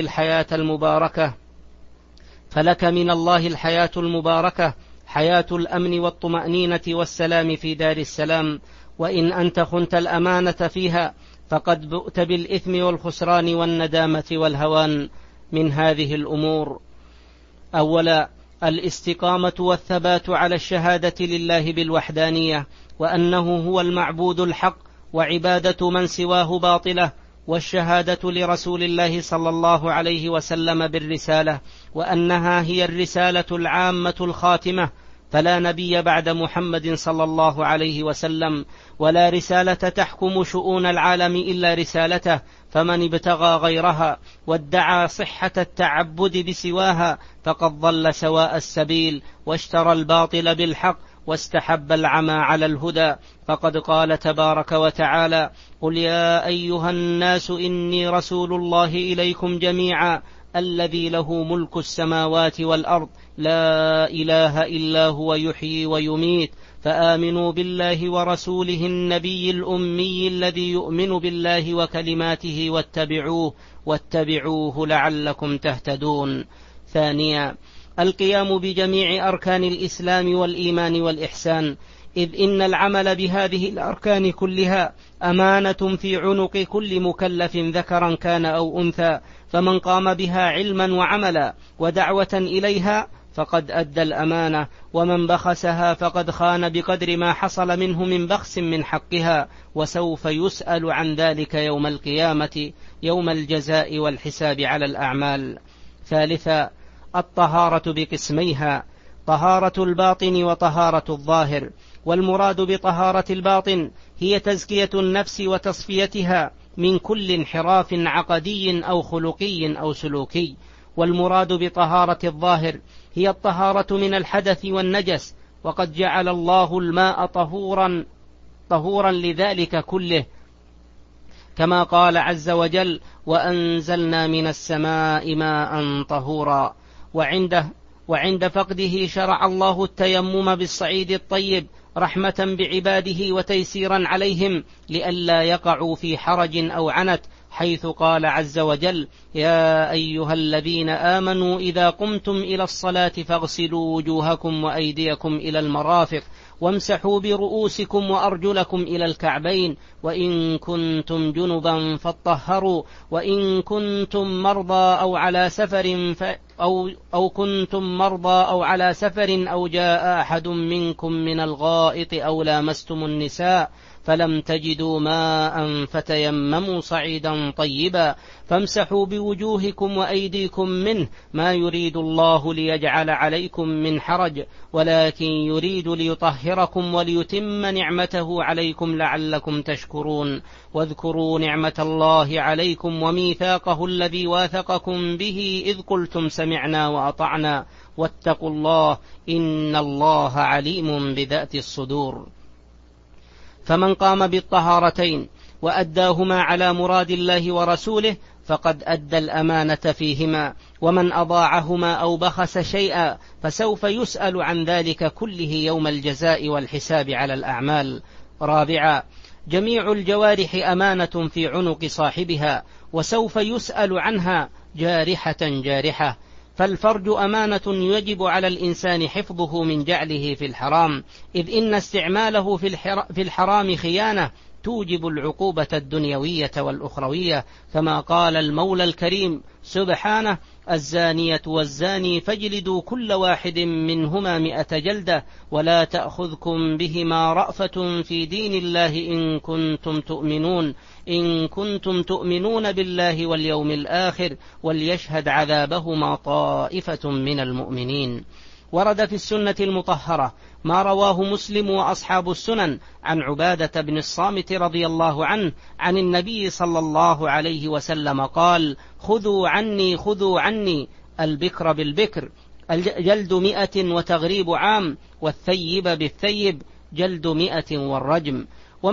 الحياة المباركة، حياة الأمن والطمأنينة والسلام في دار السلام. وإن أنت خنت الأمانة فيها فقد بؤت بالإثم والخسران والندامة والهوان. من هذه الأمور: أولا، الاستقامة والثبات على الشهادة لله بالوحدانية، وأنه هو المعبود الحق، وعبادة من سواه باطلة، والشهادة لرسول الله صلى الله عليه وسلم بالرسالة، وأنها هي الرسالة العامة الخاتمة، فلا نبي بعد محمد صلى الله عليه وسلم، ولا رسالة تحكم شؤون العالم إلا رسالته، فمن ابتغى غيرها وادعى صحة التعبد بسواها فقد ضل سواء السبيل، واشترى الباطل بالحق، واستحب العمى على الهدى. فقد قال تبارك وتعالى: قل يا أيها الناس إني رسول الله إليكم جميعا الذي له ملك السماوات والأرض لا إله إلا هو يحيي ويميت، فآمنوا بالله ورسوله النبي الأمي الذي يؤمن بالله وكلماته واتبعوه لعلكم تهتدون. ثانيا، القيام بجميع أركان الإسلام والإيمان والإحسان، إذ إن العمل بهذه الأركان كلها أمانة في عنق كل مكلف ذكرا كان أو أنثى، فمن قام بها علما وعملا ودعوة إليها فقد أدى الأمانة، ومن بخسها فقد خان بقدر ما حصل منه من بخس من حقها، وسوف يسأل عن ذلك يوم القيامة، يوم الجزاء والحساب على الأعمال. ثالثا، الطهارة بقسميها: طهارة الباطن وطهارة الظاهر. والمراد بطهارة الباطن هي تزكية النفس وتصفيتها من كل انحراف عقدي أو خلقي أو سلوكي. والمراد بطهارة الظاهر هي الطهارة من الحدث والنجس، وقد جعل الله الماء طهورا لذلك كله، كما قال عز وجل: وأنزلنا من السماء ماء طهورا. وعند فقده شرع الله التيمم بالصعيد الطيب رحمة بعباده وتيسيرا عليهم لئلا يقعوا في حرج أو عنت، حيث قال عز وجل: يا أيها الذين آمنوا إذا قمتم إلى الصلاة فاغسلوا وجوهكم وأيديكم إلى المرافق وامسحوا برؤوسكم وأرجلكم إلى الكعبين، وإن كنتم جنبا فاطهروا، وإن كنتم مرضى أو على سفر أو جاء أحد منكم من الغائط أو لامستم النساء فلم تجدوا ماء فتيمموا صعيدا طيبا فامسحوا بوجوهكم وأيديكم منه، ما يريد الله ليجعل عليكم من حرج، ولكن يريد ليطهركم وليتم نعمته عليكم لعلكم تشكرون. واذكروا نعمة الله عليكم وميثاقه الذي واثقكم به إذ قلتم سمعنا وأطعنا واتقوا الله إن الله عليم بذات الصدور. فمن قام بالطهارتين وأداهما على مراد الله ورسوله فقد أدى الأمانة فيهما، ومن أضاعهما أو بخس شيئا فسوف يسأل عن ذلك كله يوم الجزاء والحساب على الأعمال. رابعا، جميع الجوارح أمانة في عنق صاحبها، وسوف يسأل عنها جارحة، فالفرج أمانة يجب على الإنسان حفظه من جعله في الحرام، إذ إن استعماله في الحرام خيانة توجب العقوبة الدنيوية والأخروية، كما قال المولى الكريم سبحانه: الزانية والزاني فاجلدوا كل واحد منهما 100 جلدة ولا تأخذكم بهما رأفة في دين الله إن كنتم تؤمنون بالله واليوم الآخر وليشهد عذابهما طائفة من المؤمنين. ورد في السنة المطهرة ما رواه مسلم وأصحاب السنن عن عبادة بن الصامت رضي الله عنه عن النبي صلى الله عليه وسلم قال: خذوا عني البكر بالبكر جلد 100 وتغريب عام، والثيب بالثيب جلد 100 والرجم.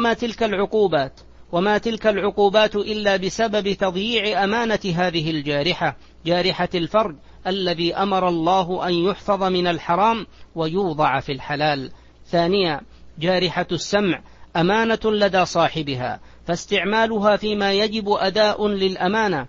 وما تلك العقوبات إلا بسبب تضييع أمانة هذه الجارحة، جارحة الفرج الذي أمر الله أن يحفظ من الحرام ويوضع في الحلال. ثانيا، جارحة السمع أمانة لدى صاحبها، فاستعمالها فيما يجب أداء للأمانة،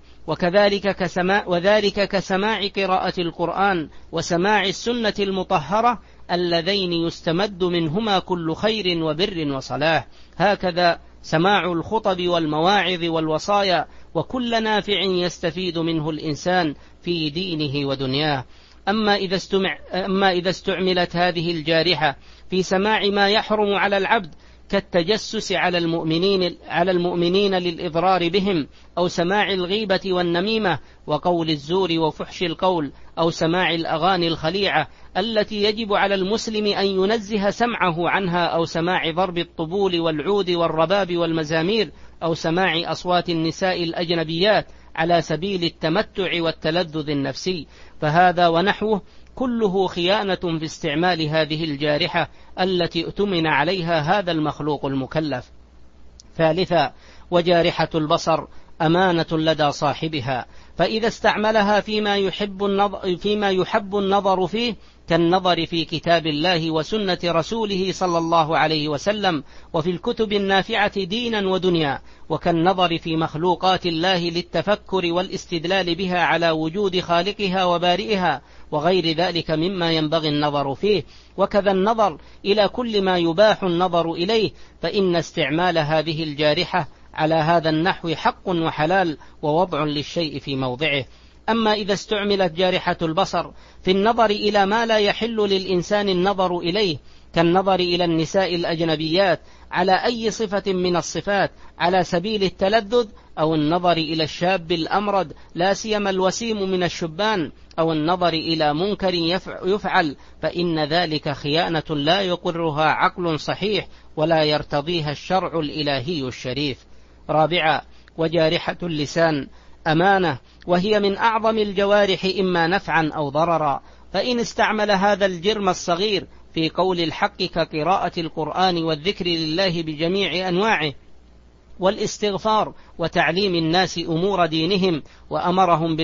وذلك كسماع قراءة القرآن وسماع السنة المطهرة اللذين يستمد منهما كل خير وبر وصلاح. هكذا سماع الخطب والمواعظ والوصايا وكل نافع يستفيد منه الإنسان في دينه ودنياه. أما إذا استعملت هذه الجارحة في سماع ما يحرم على العبد كالتجسس على المؤمنين للإضرار بهم، أو سماع الغيبة والنميمة وقول الزور وفحش القول، أو سماع الأغاني الخليعة التي يجب على المسلم أن ينزه سمعه عنها، أو سماع ضرب الطبول والعود والرباب والمزامير، أو سماع أصوات النساء الأجنبيات على سبيل التمتع والتلذذ النفسي، فهذا ونحوه كله خيانة في استعمال هذه الجارحة التي اؤتمن عليها هذا المخلوق المكلف. ثالثا، وجارحة البصر أمانة لدى صاحبها، فإذا استعملها فيما يحب النظر فيه كالنظر في كتاب الله وسنة رسوله صلى الله عليه وسلم وفي الكتب النافعة دينا ودنيا، وكالنظر في مخلوقات الله للتفكر والاستدلال بها على وجود خالقها وبارئها وغير ذلك مما ينبغي النظر فيه، وكذا النظر إلى كل ما يباح النظر إليه، فإن استعمال هذه الجارحة على هذا النحو حق وحلال ووضع للشيء في موضعه. أما إذا استعملت جارحة البصر في النظر إلى ما لا يحل للإنسان النظر إليه كالنظر إلى النساء الأجنبيات على أي صفة من الصفات على سبيل التلذذ، أو النظر إلى الشاب الأمرد لا سيما الوسيم من الشبان، أو النظر إلى منكر يفعل، فإن ذلك خيانة لا يقرها عقل صحيح ولا يرتضيها الشرع الإلهي الشريف. رابعا، وجارحة اللسان أمانة، وهي من أعظم الجوارح إما نفعا أو ضررا، فإن استعمل هذا الجرم الصغير في قول الحق كقراءة القرآن والذكر لله بجميع أنواعه والاستغفار وتعليم الناس أمور دينهم وأمرهم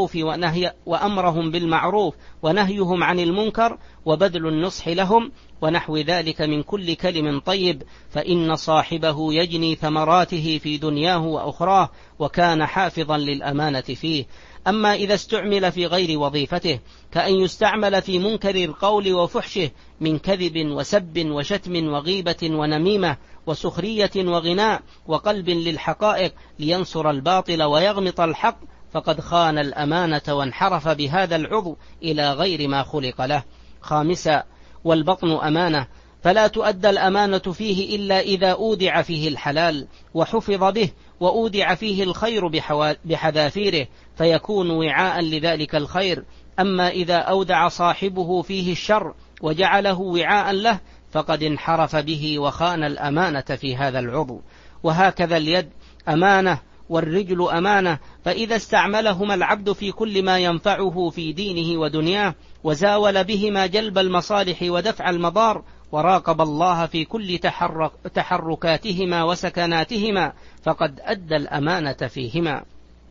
بالمعروف ونهيهم عن المنكر وبذل النصح لهم ونحو ذلك من كل كلم طيب، فإن صاحبه يجني ثمراته في دنياه وأخراه وكان حافظا للأمانة فيه. أما إذا استعمل في غير وظيفته كأن يستعمل في منكر القول وفحشه من كذب وسب وشتم وغيبة ونميمة وسخرية وغناء وقلب للحقائق لينصر الباطل ويغمط الحق، فقد خان الأمانة وانحرف بهذا العضو إلى غير ما خلق له. خامسا، والبطن أمانة، فلا تؤدى الأمانة فيه إلا إذا أودع فيه الحلال وحفظ به وأودع فيه الخير بحذافيره فيكون وعاء لذلك الخير. أما إذا أودع صاحبه فيه الشر وجعله وعاء له فقد انحرف به وخان الأمانة في هذا العضو. وهكذا اليد أمانة والرجل أمانة، فإذا استعملهما العبد في كل ما ينفعه في دينه ودنياه وزاول بهما جلب المصالح ودفع المضار وراقب الله في كل تحركاتهما وسكناتهما فقد أدى الأمانة فيهما.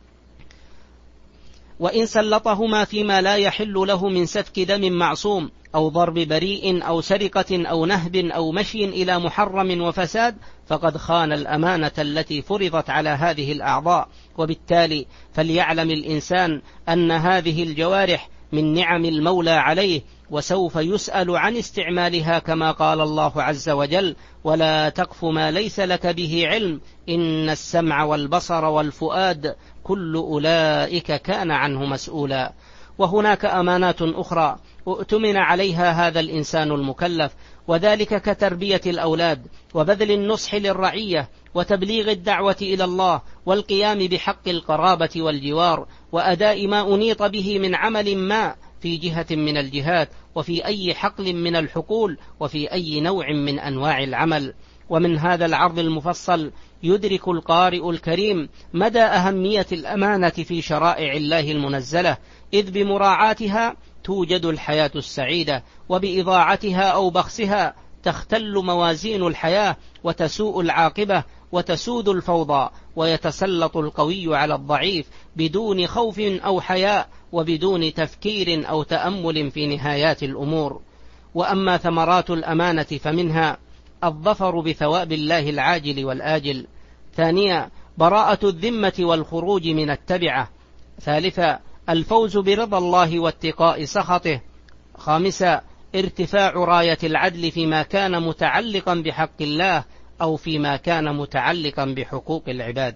وإن سلطهما فيما لا يحل له من سفك دم معصوم أو ضرب بريء أو سرقة أو نهب أو مشي إلى محرم وفساد فقد خان الأمانة التي فرضت على هذه الأعضاء. وبالتالي فليعلم الإنسان أن هذه الجوارح من نعم المولى عليه وسوف يسأل عن استعمالها، كما قال الله عز وجل: ولا تقف ما ليس لك به علم إن السمع والبصر والفؤاد كل أولئك كان عنه مسؤولا. وهناك أمانات أخرى اؤتمن عليها هذا الإنسان المكلف، وذلك كتربية الأولاد، وبذل النصح للرعية، وتبليغ الدعوة إلى الله، والقيام بحق القرابة والجوار، وأداء ما أنيط به من عمل ما في جهة من الجهات، وفي أي حقل من الحقول، وفي أي نوع من أنواع العمل. ومن هذا العرض المفصل يدرك القارئ الكريم مدى أهمية الأمانة في شرائع الله المنزلة، إذ بمراعاتها توجد الحياة السعيدة، وبإضاعتها أو بخسها تختل موازين الحياة، وتسوء العاقبة، وتسود الفوضى، ويتسلط القوي على الضعيف بدون خوف أو حياء، وبدون تفكير أو تأمل في نهايات الأمور. وأما ثمرات الأمانة فمنها الظفر بثواب الله العاجل والآجل. ثانيا، براءة الذمة والخروج من التبعة. ثالثا، الفوز برضا الله واتقاء سخطه. خامسا، ارتفاع راية العدل فيما كان متعلقا بحق الله أو فيما كان متعلقا بحقوق العباد.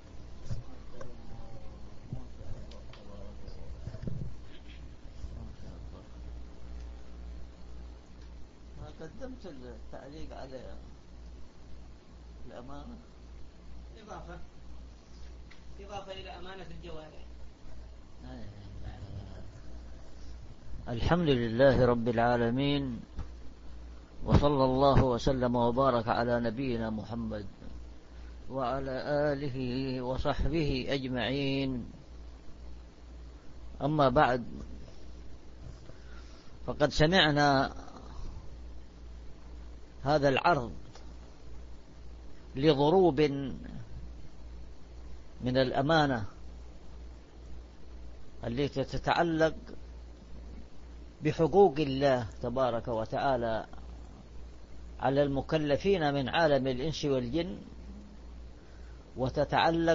قدمت التعليق على الأمانة، إضافة إلى أمانة الجوارح. الحمد لله رب العالمين، وصلى الله وسلم وبارك على نبينا محمد وعلى آله وصحبه أجمعين. أما بعد، فقد سمعنا هذا العرض لضروب من الأمانة التي تتعلق بحقوق الله تبارك وتعالى على المكلفين من عالم الإنس والجن، وتتعلق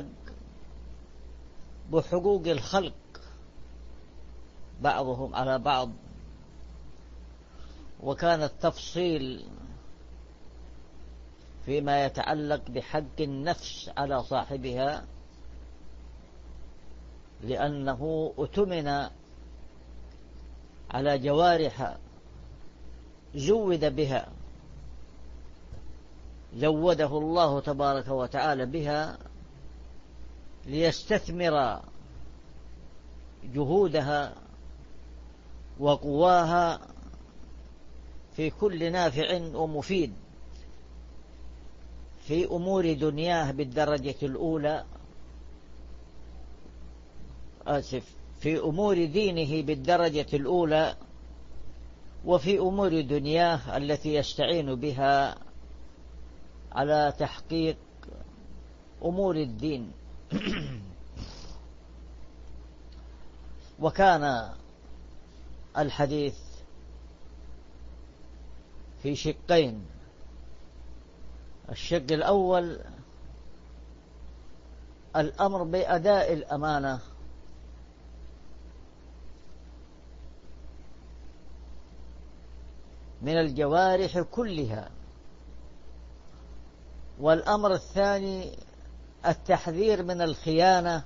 بحقوق الخلق بعضهم على بعض. وكان التفصيل فيما يتعلق بحق النفس على صاحبها، لأنه أتمن على جوارح زود بها، زوده الله تبارك وتعالى بها ليستثمر جهودها وقواها في كل نافع ومفيد في أمور دنياه بالدرجة الأولى، في أمور دينه بالدرجة الأولى، وفي أمور دنياه التي يستعين بها على تحقيق أمور الدين. وكان الحديث في شقين: الشق الأول الأمر بأداء الأمانة، من الجوارح كلها، والأمر الثاني التحذير من الخيانة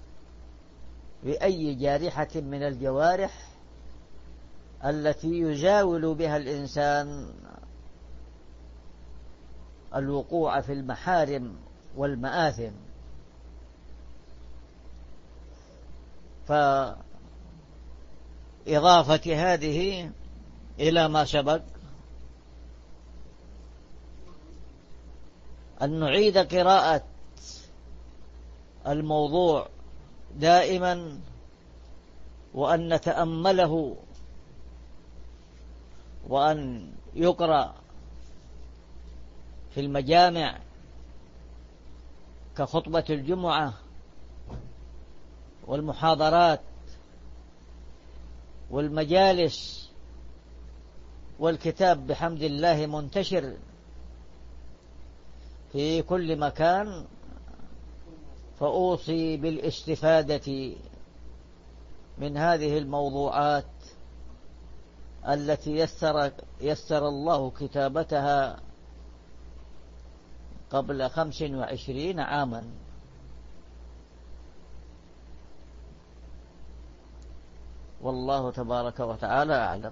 بأي جارحة من الجوارح التي يزاول بها الإنسان الوقوع في المحارم والمآثم. فإضافة هذه إلى ما سبق، أن نعيد قراءة الموضوع دائما، وأن نتأمله، وأن يقرأ في المجامع كخطبة الجمعة والمحاضرات والمجالس، والكتاب بحمد الله منتشر في كل مكان. فأوصي بالاستفادة من هذه الموضوعات التي يسر الله كتابتها قبل 25 عاما. والله تبارك وتعالى أعلم.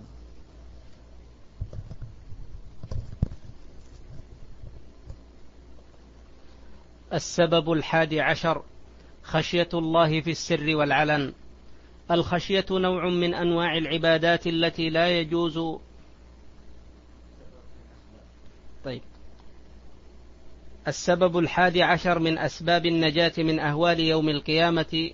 السبب 11: خشية الله في السر والعلن. الخشية نوع من أنواع العبادات التي لا يجوز. السبب 11 من أسباب النجاة من أهوال يوم القيامة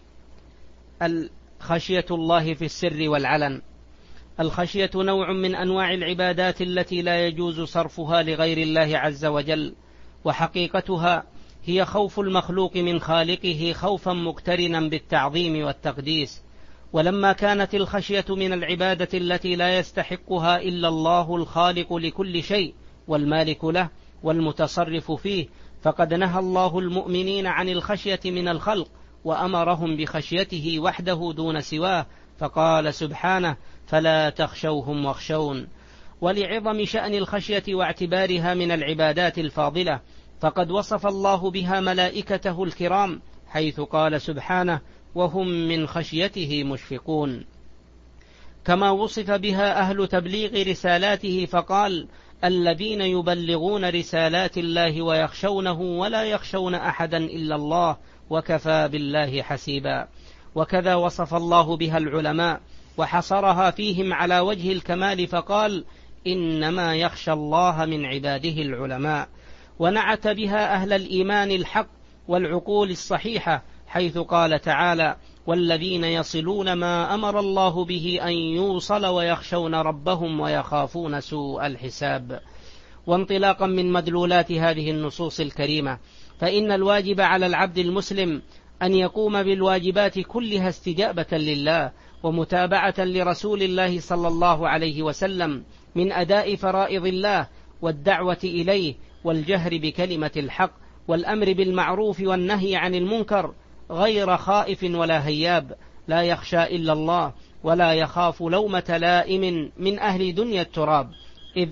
خشية الله في السر والعلن. الخشية نوع من أنواع العبادات التي لا يجوز صرفها لغير الله عز وجل، وحقيقتها هي خوف المخلوق من خالقه خوفا مقترنا بالتعظيم والتقديس. ولما كانت الخشية من العبادة التي لا يستحقها إلا الله الخالق لكل شيء والمالك له والمتصرف فيه، فقد نهى الله المؤمنين عن الخشية من الخلق وأمرهم بخشيته وحده دون سواه، فقال سبحانه: فلا تخشوهم واخشون. ولعظم شأن الخشية واعتبارها من العبادات الفاضلة، فقد وصف الله بها ملائكته الكرام، حيث قال سبحانه: وهم من خشيته مشفقون. كما وصف بها أهل تبليغ رسالاته، فقال: الذين يبلغون رسالات الله ويخشونه ولا يخشون أحدا إلا الله وكفى بالله حسيبا. وكذا وصف الله بها العلماء وحصرها فيهم على وجه الكمال، فقال: إنما يخشى الله من عباده العلماء. ونعت بها أهل الإيمان الحق والعقول الصحيحة، حيث قال تعالى: والذين يصلون ما أمر الله به أن يوصل ويخشون ربهم ويخافون سوء الحساب. وانطلاقا من مدلولات هذه النصوص الكريمة، فإن الواجب على العبد المسلم أن يقوم بالواجبات كلها استجابة لله ومتابعة لرسول الله صلى الله عليه وسلم، من أداء فرائض الله والدعوة إليه والجهر بكلمة الحق والأمر بالمعروف والنهي عن المنكر، غير خائف ولا هياب، لا يخشى إلا الله ولا يخاف لومة لائم من أهل دنيا التراب، إذ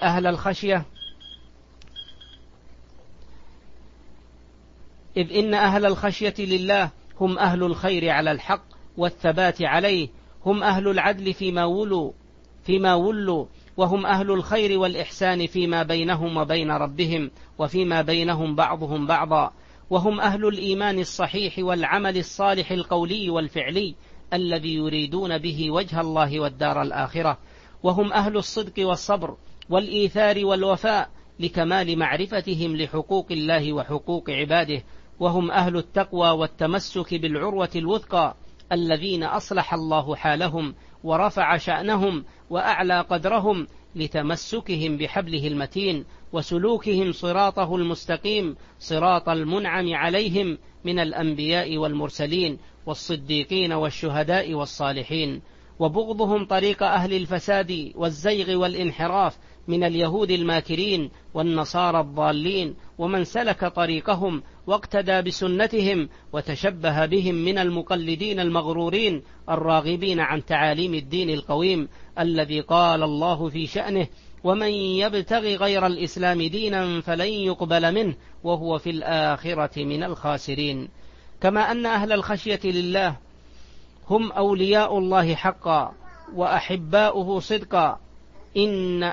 إن أهل الخشية لله هم أهل الخير على الحق والثبات عليه، هم أهل العدل فيما ولوا، وهم أهل الخير والإحسان فيما بينهم وبين ربهم وفيما بينهم بعضهم بعضا، وهم أهل الإيمان الصحيح والعمل الصالح القولي والفعلي الذي يريدون به وجه الله والدار الآخرة، وهم أهل الصدق والصبر والإيثار والوفاء لكمال معرفتهم لحقوق الله وحقوق عباده، وهم أهل التقوى والتمسك بالعروة الوثقى الذين أصلح الله حالهم ورفع شأنهم وأعلى قدرهم لتمسكهم بحبله المتين وسلوكهم صراطه المستقيم، صراط المنعم عليهم من الأنبياء والمرسلين والصديقين والشهداء والصالحين، وبغضهم طريق أهل الفساد والزيغ والانحراف من اليهود الماكرين والنصارى الضالين، ومن سلك طريقهم واقتدى بسنتهم وتشبه بهم من المقلدين المغرورين الراغبين عن تعاليم الدين القويم الذي قال الله في شأنه: ومن يبتغي غير الإسلام دينا فلن يقبل منه وهو في الآخرة من الخاسرين. كما أن أهل الخشية لله هم أولياء الله حقا وأحباؤه صدقا، إن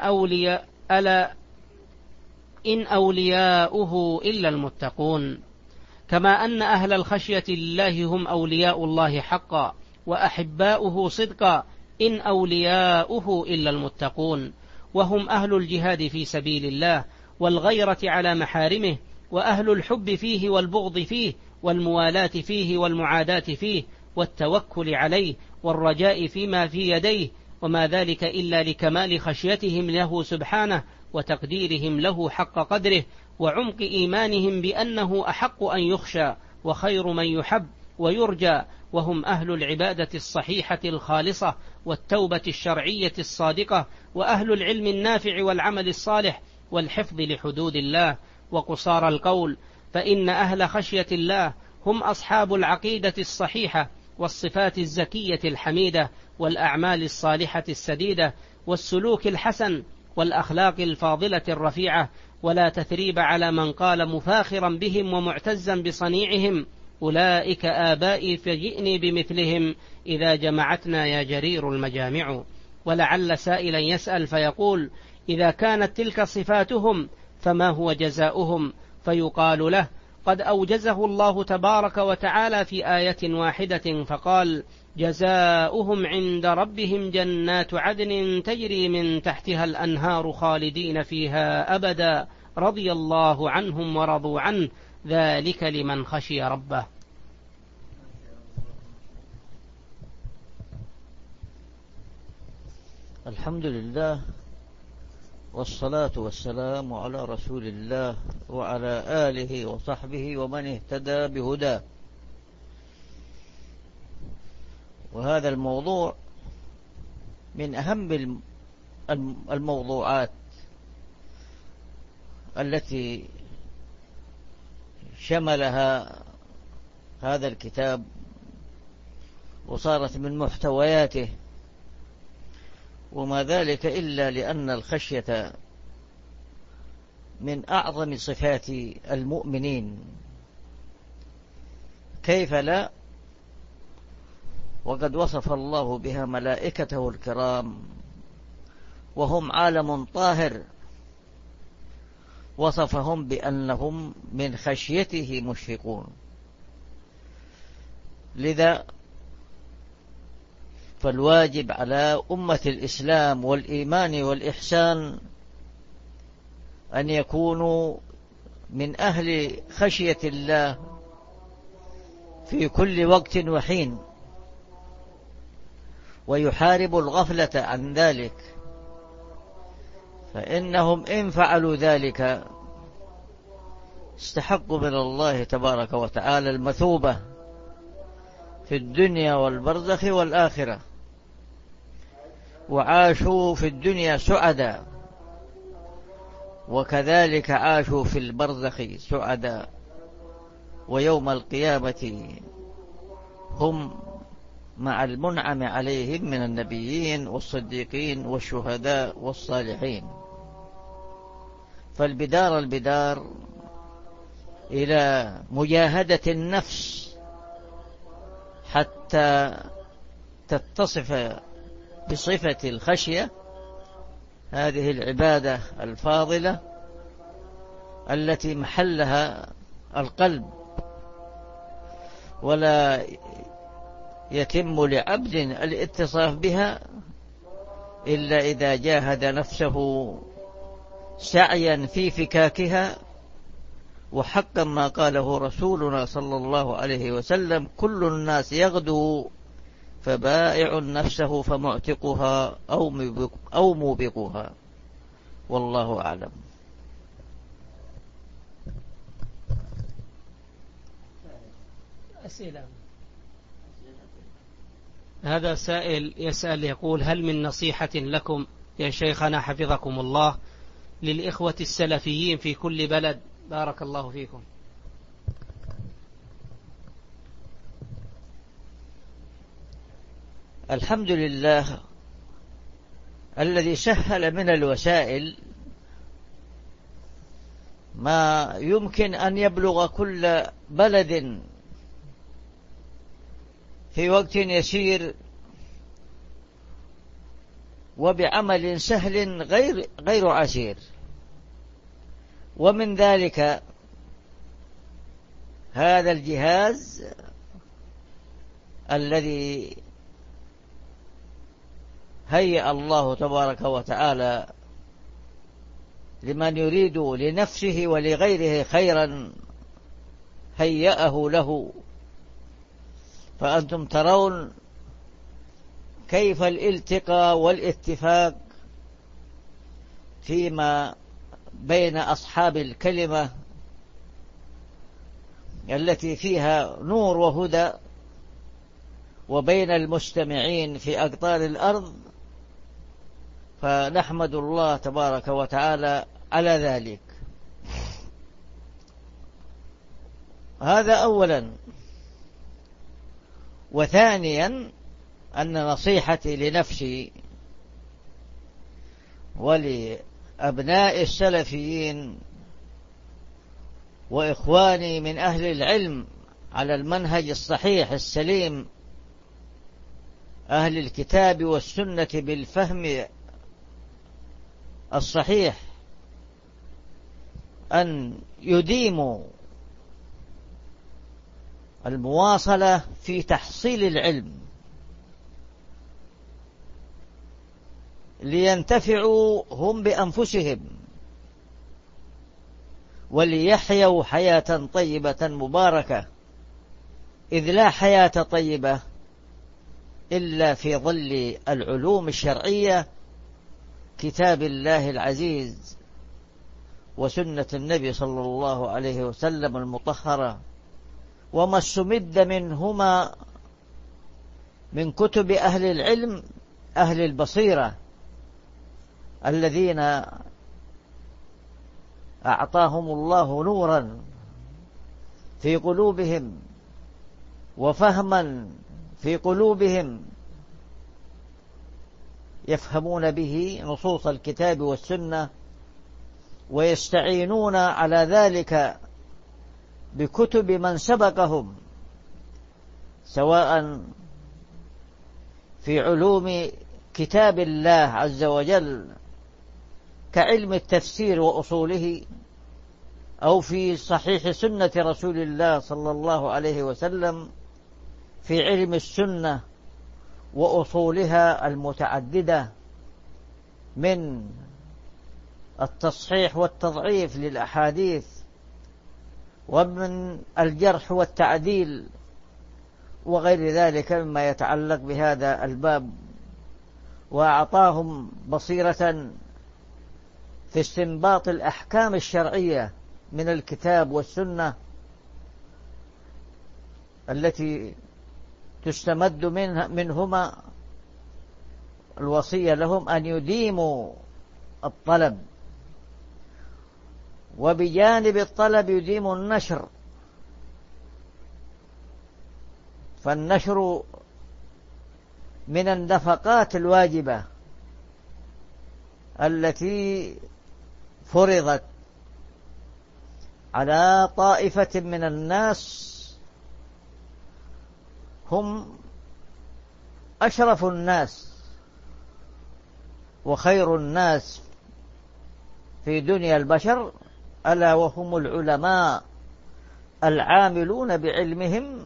أولياؤه إلا المتقون. كما أن أهل الخشية لله هم أولياء الله حقا وأحباؤه صدقا، إن أولياؤه إلا المتقون، وهم أهل الجهاد في سبيل الله والغيرة على محارمه، وأهل الحب فيه والبغض فيه والموالاة فيه والمعاداة فيه والتوكل عليه والرجاء فيما في يديه، وما ذلك إلا لكمال خشيتهم له سبحانه وتقديرهم له حق قدره وعمق إيمانهم بأنه أحق أن يخشى وخير من يحب ويرجى، وهم أهل العبادة الصحيحة الخالصة والتوبة الشرعية الصادقة، وأهل العلم النافع والعمل الصالح والحفظ لحدود الله وقصار القول. فإن أهل خشية الله هم أصحاب العقيدة الصحيحة والصفات الزكية الحميدة والأعمال الصالحة السديدة، والسلوك الحسن والأخلاق الفاضلة الرفيعة، ولا تثريب على من قال مفاخرا بهم ومعتزا بصنيعهم: أولئك آبائي فجئني بمثلهم إذا جمعتنا يا جرير المجامع. ولعل سائلا يسأل فيقول: إذا كانت تلك صفاتهم فما هو جزاؤهم؟ فيقال له: قد أوجزه الله تبارك وتعالى في آية واحدة فقال: جزاؤهم عند ربهم جنات عدن تجري من تحتها الأنهار خالدين فيها أبدا رضي الله عنهم ورضوا عنه ذلك لمن خشي ربه. الحمد لله، والصلاة والسلام على رسول الله وعلى آله وصحبه ومن اهتدى بهداه. وهذا الموضوع من أهم الموضوعات التي شملها هذا الكتاب، وصارت من محتوياته، وما ذلك إلا لأن الخشية من أعظم صفات المؤمنين، كيف لا، وقد وصف الله بها ملائكته الكرام وهم عالم طاهر، وصفهم بأنهم من خشيته مشفقون. لذا فالواجب على أمة الإسلام والإيمان والإحسان أن يكونوا من أهل خشية الله في كل وقت وحين، ويحاربوا الغفلة عن ذلك، فإنهم إن فعلوا ذلك استحقوا من الله تبارك وتعالى المثوبة في الدنيا والبرزخ والآخرة، وعاشوا في الدنيا سعدا، وكذلك عاشوا في البرزخ سعدا، ويوم القيامة هم مع المنعم عليهم من النبيين والصديقين والشهداء والصالحين. البدار إلى مجاهدة النفس حتى تتصف بصفة الخشية، هذه العبادة الفاضلة التي محلها القلب، ولا يتم لعبد الاتصاف بها إلا إذا جاهد نفسه سعيا في فكاكها. وحقا ما قاله رسولنا صلى الله عليه وسلم: كل الناس يغدو فبائع نفسه فمعتقها أو موبقها. والله أعلم. أسئلة. هذا سائل يسأل يقول: هل من نصيحة لكم يا شيخنا حفظكم الله للإخوة السلفيين في كل بلد؟ بارك الله فيكم. الحمد لله الذي سهل من الوسائل ما يمكن أن يبلغ كل بلد في وقت يسير وبعمل سهل غير عسير. ومن ذلك هذا الجهاز الذي هيأ الله تبارك وتعالى لمن يريد لنفسه ولغيره خيرا، هيأه له. فأنتم ترون كيف الالتقاء والاتفاق فيما بين أصحاب الكلمة التي فيها نور وهدى، وبين المستمعين في أقطار الأرض، فنحمد الله تبارك وتعالى على ذلك. هذا أولا. وثانيا أن نصيحتي لنفسي ولأبناء السلفيين وإخواني من أهل العلم على المنهج الصحيح السليم أهل الكتاب والسنة بالفهم الصحيح أن يديموا المواصلة في تحصيل العلم لينتفعوا هم بأنفسهم وليحيوا حياة طيبة مباركة، إذ لا حياة طيبة إلا في ظل العلوم الشرعية، كتاب الله العزيز وسنة النبي صلى الله عليه وسلم المطهرة، وما استمد منهما من كتب أهل العلم أهل البصيرة الذين أعطاهم الله نورا في قلوبهم وفهما في قلوبهم يفهمون به نصوص الكتاب والسنة، ويستعينون على ذلك بكتب من سبقهم، سواء في علوم كتاب الله عز وجل كعلم التفسير وأصوله، أو في صحيح سنة رسول الله صلى الله عليه وسلم في علم السنة وأصولها المتعددة من التصحيح والتضعيف للأحاديث، ومن الجرح والتعديل وغير ذلك مما يتعلق بهذا الباب. وأعطاهم بصيرة في استنباط الأحكام الشرعية من الكتاب والسنة التي تستمد منهما الوصية لهم أن يديموا الطلب، وبجانب الطلب يديموا النشر، فالنشر من النفقات الواجبة التي فرضت على طائفة من الناس هم أشرف الناس وخير الناس في دنيا البشر، ألا وهم العلماء العاملون بعلمهم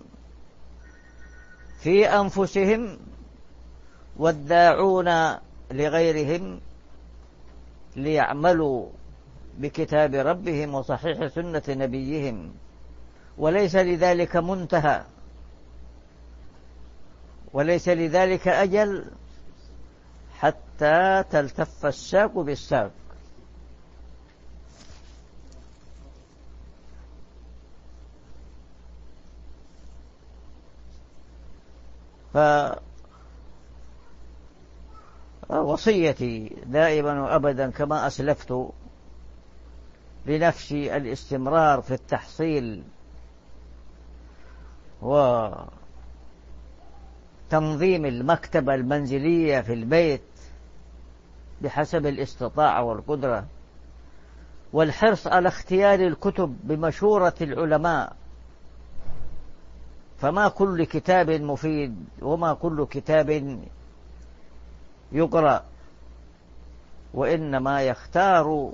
في أنفسهم والداعون لغيرهم ليعملوا بكتاب ربهم وصحيح سنة نبيهم، وليس لذلك منتهى وليس لذلك أجل حتى تلتف الساق بالساق. فوصيتي دائما وأبدا كما أسلفت لنفسي الاستمرار في التحصيل وتنظيم المكتبة المنزلية في البيت بحسب الاستطاعة والقدرة، والحرص على اختيار الكتب بمشورة العلماء، فما كل كتاب مفيد وما كل كتاب يقرأ، وإنما يختار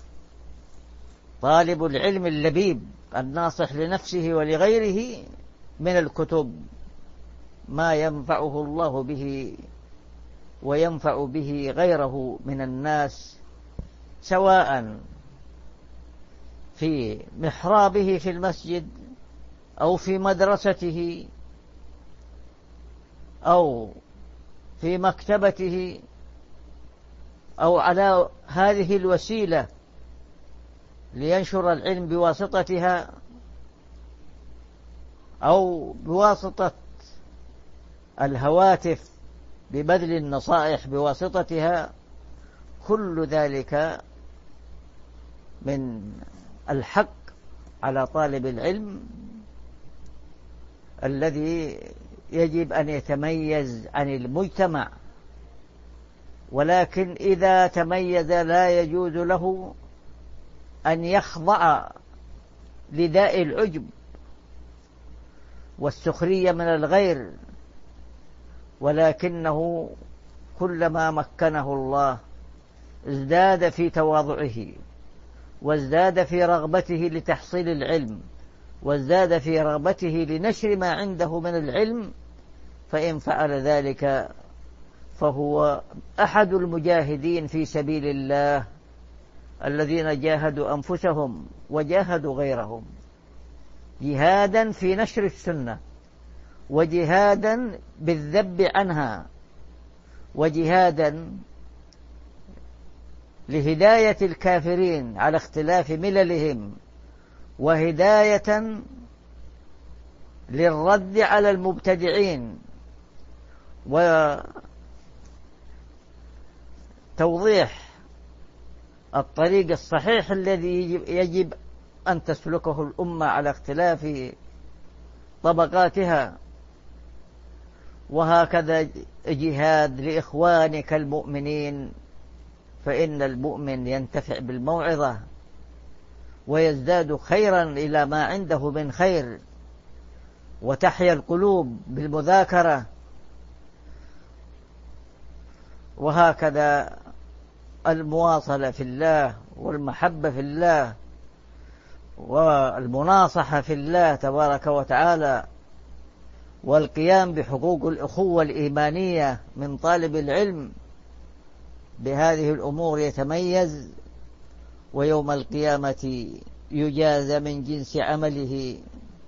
طالب العلم اللبيب الناصح لنفسه ولغيره من الكتب ما ينفعه الله به وينفع به غيره من الناس، سواء في محرابه في المسجد أو في مدرسته أو في مكتبته أو على هذه الوسيلة لينشر العلم بواسطتها أو بواسطة الهواتف ببذل النصائح بواسطتها. كل ذلك من الحق على طالب العلم الذي يجب أن يتميز عن المجتمع ولكن إذا تميز لا يجوز له أن يخضع لداء العجب والسخرية من الغير، ولكنه كلما مكنه الله ازداد في تواضعه، وازداد في رغبته لتحصيل العلم، وازداد في رغبته لنشر ما عنده من العلم. فإن فعل ذلك فهو أحد المجاهدين في سبيل الله الذين جاهدوا أنفسهم وجاهدوا غيرهم، جهادا في نشر السنة، وجهادا بالذب عنها، وجهادا لهداية الكافرين على اختلاف مللهم، وهداية للرد على المبتدعين، وتوضيح الطريق الصحيح الذي يجب أن تسلكه الأمة على اختلاف طبقاتها. وهكذا جهاد لإخوانك المؤمنين، فإن المؤمن ينتفع بالموعظة ويزداد خيرا إلى ما عنده من خير، وتحيا القلوب بالمذاكرة. وهكذا المواصلة في الله، والمحبة في الله، والمناصحة في الله تبارك وتعالى، والقيام بحقوق الأخوة الإيمانية من طالب العلم، بهذه الأمور يتميز، ويوم القيامة يجازى من جنس عمله،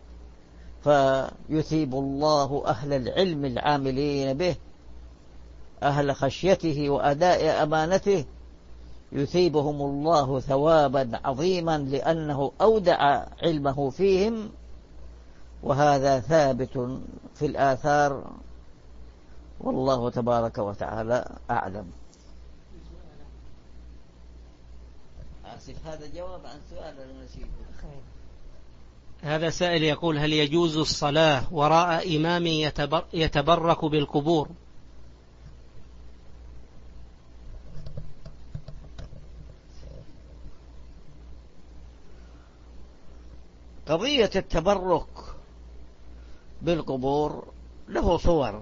فيثيب الله أهل العلم العاملين به، أهل خشيته وأداء أمانته، يثيبهم الله ثوابا عظيما لأنه أودع علمه فيهم. وهذا ثابت في الآثار، والله تبارك وتعالى أعلم. هذا جواب عن سؤال المسيح. هذا سائل يقول: هل يجوز الصلاة وراء إمام يتبرك بالقبور؟ قضية التبرك بالقبور له صور،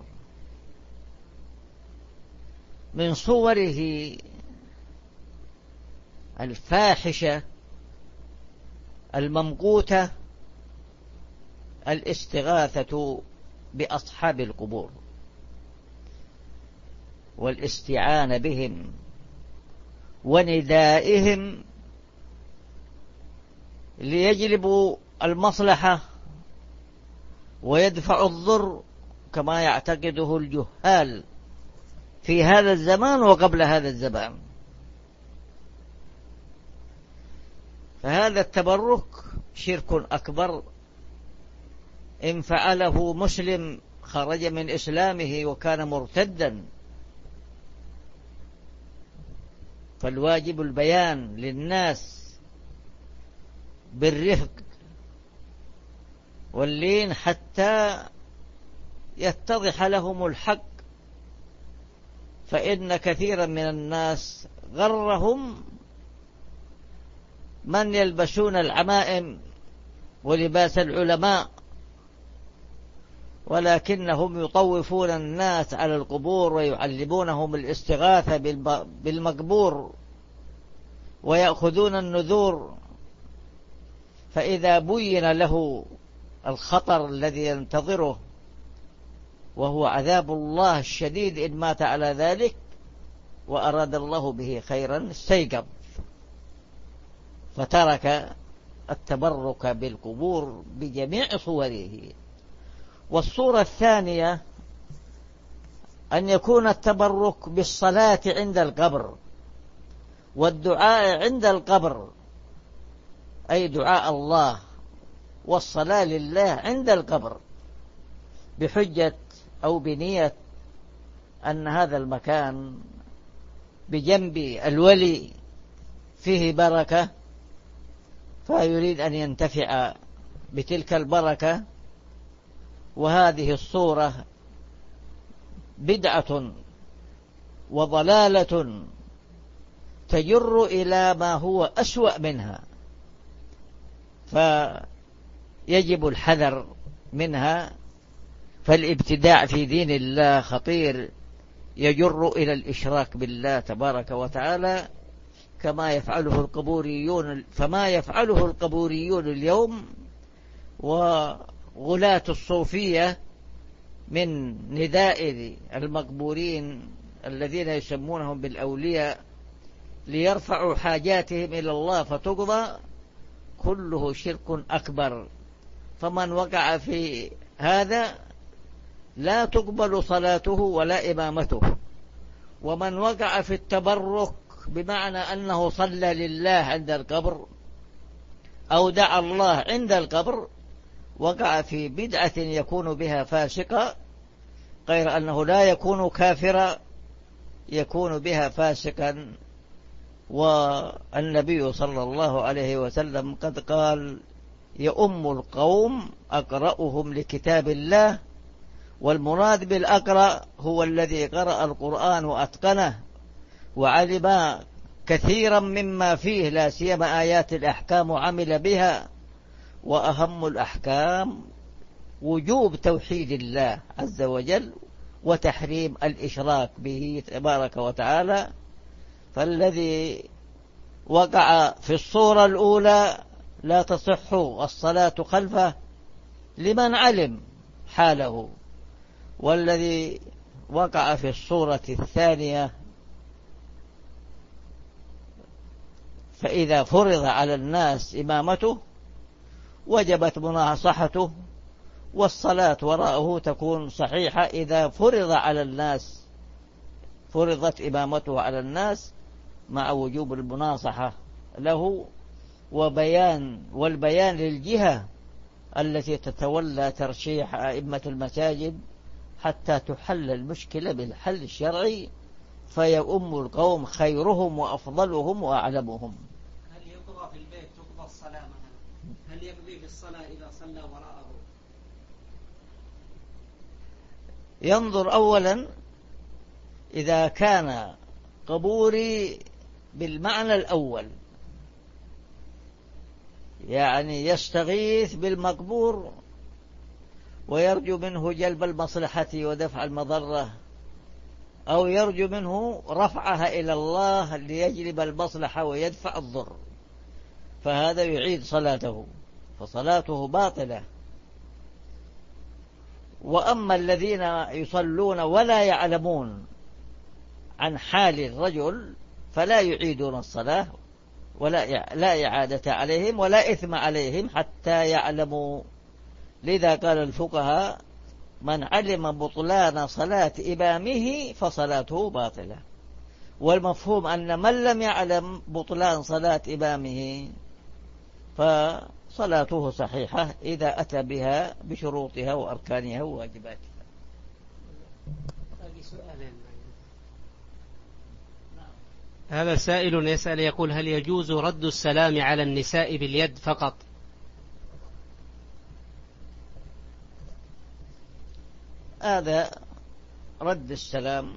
من صوره الفاحشة الممقوتة الاستغاثة بأصحاب القبور والاستعانة بهم وندائهم ليجلبوا المصلحة ويدفعوا الضر، كما يعتقده الجهال في هذا الزمان وقبل هذا الزمان. فهذا التبرك شرك أكبر، إن فعله مسلم خرج من إسلامه وكان مرتدا. فالواجب البيان للناس بالرفق واللين حتى يتضح لهم الحق، فإن كثيرا من الناس غرهم من يلبسون العمائم ولباس العلماء، ولكنهم يطوفون الناس على القبور ويعلمونهم الاستغاثة بالمقبور ويأخذون النذور. فإذا بين له الخطر الذي ينتظره وهو عذاب الله الشديد إن مات على ذلك وأراد الله به خيرا استيقظ، فترك التبرك بالقبور بجميع صوره. والصورة الثانية أن يكون التبرك بالصلاة عند القبر والدعاء عند القبر، أي دعاء الله والصلاة لله عند القبر، بحجة أو بنية أن هذا المكان بجنب الولي فيه بركة، فيريد أن ينتفع بتلك البركة. وهذه الصورة بدعة وضلالة تجر إلى ما هو أسوأ منها، فيجب الحذر منها. فالابتداع في دين الله خطير، يجر إلى الإشراك بالله تبارك وتعالى، فما يفعله القبوريون اليوم وغلاة الصوفية من نداء المقبورين الذين يسمونهم بالأولياء ليرفعوا حاجاتهم إلى الله فتقضى، كله شرك أكبر. فمن وقع في هذا لا تقبل صلاته ولا إمامته. ومن وقع في التبرك بمعنى أنه صلى لله عند القبر أو دعا الله عند القبر وقع في بدعة يكون بها فاسقا، غير أنه لا يكون كافرا، يكون بها فاسقا. والنبي صلى الله عليه وسلم قد قال: يؤم القوم أقرأهم لكتاب الله. والمراد بالأقرأ هو الذي قرأ القرآن وأتقنه وعلم كثيرا مما فيه، لا سيما آيات الأحكام وعمل بها. وأهم الأحكام وجوب توحيد الله عز وجل وتحريم الإشراك به تبارك وتعالى. فالذي وقع في الصورة الأولى لا تصح الصلاة خلفه لمن علم حاله، والذي وقع في الصورة الثانية فإذا فرض على الناس إمامته وجبت مناصحته، والصلاة وراءه تكون صحيحة إذا فرض على الناس، فرضت إمامته على الناس مع وجوب المناصحة له والبيان للجهة التي تتولى ترشيح أئمة المساجد حتى تحل المشكلة بالحل الشرعي، فيؤم القوم خيرهم وأفضلهم وأعلمهم. هل يقضى في البيت تقضى الصلاة مثلا؟ هل يقضي في الصلاة إذا صلى وراءه؟ ينظر أولا إذا كان قبوري بالمعنى الأول، يعني يستغيث بالمقبور ويرجو منه جلب المصلحة ودفع المضرة، أو يرجو منه رفعها إلى الله ليجلب المصلحة ويدفع الضر، فهذا يعيد صلاته، فصلاته باطلة. وأما الذين يصلون ولا يعلمون عن حال الرجل فلا يعيدون الصلاة لا إعادة عليهم ولا إثم عليهم حتى يعلموا. لذا قال الفقهاء: من علم بطلان صلاة إمامه فصلاته باطلة. والمفهوم أن من لم يعلم بطلان صلاة إمامه فصلاته صحيحة إذا أتى بها بشروطها وأركانها وواجباتها. هذا سائل يسأل يقول: هل يجوز رد السلام على النساء باليد فقط؟ هذا رد السلام،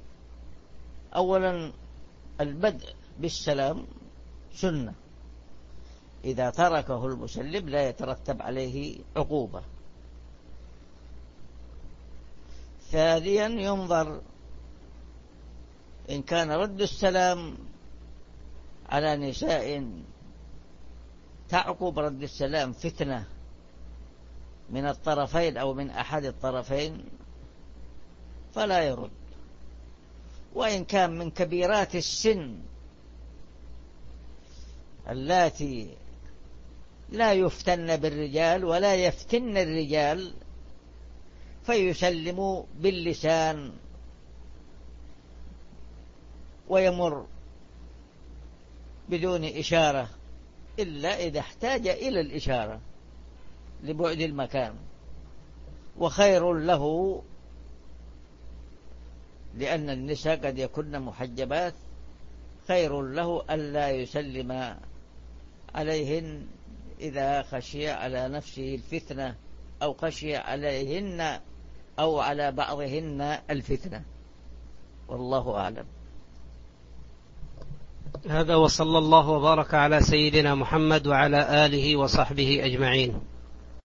أولا البدء بالسلام سنة، إذا تركه المسلم لا يترتب عليه عقوبة. ثانيا ينظر إن كان رد السلام على نساء تعقب رد السلام فتنة من الطرفين أو من أحد الطرفين فلا يرد. وإن كان من كبيرات السن اللاتي لا يفتن بالرجال ولا يفتن الرجال فيسلم باللسان ويمر بدون إشارة، إلا إذا احتاج إلى الإشارة لبعد المكان. وخير له، لأن النساء قد يكن محجبات، خير له ألا يسلم عليهن إذا خشي على نفسه الفتنة أو خشي عليهن أو على بعضهن الفتنة. والله أعلم. هذا وصلى الله وبارك على سيدنا محمد وعلى آله وصحبه أجمعين.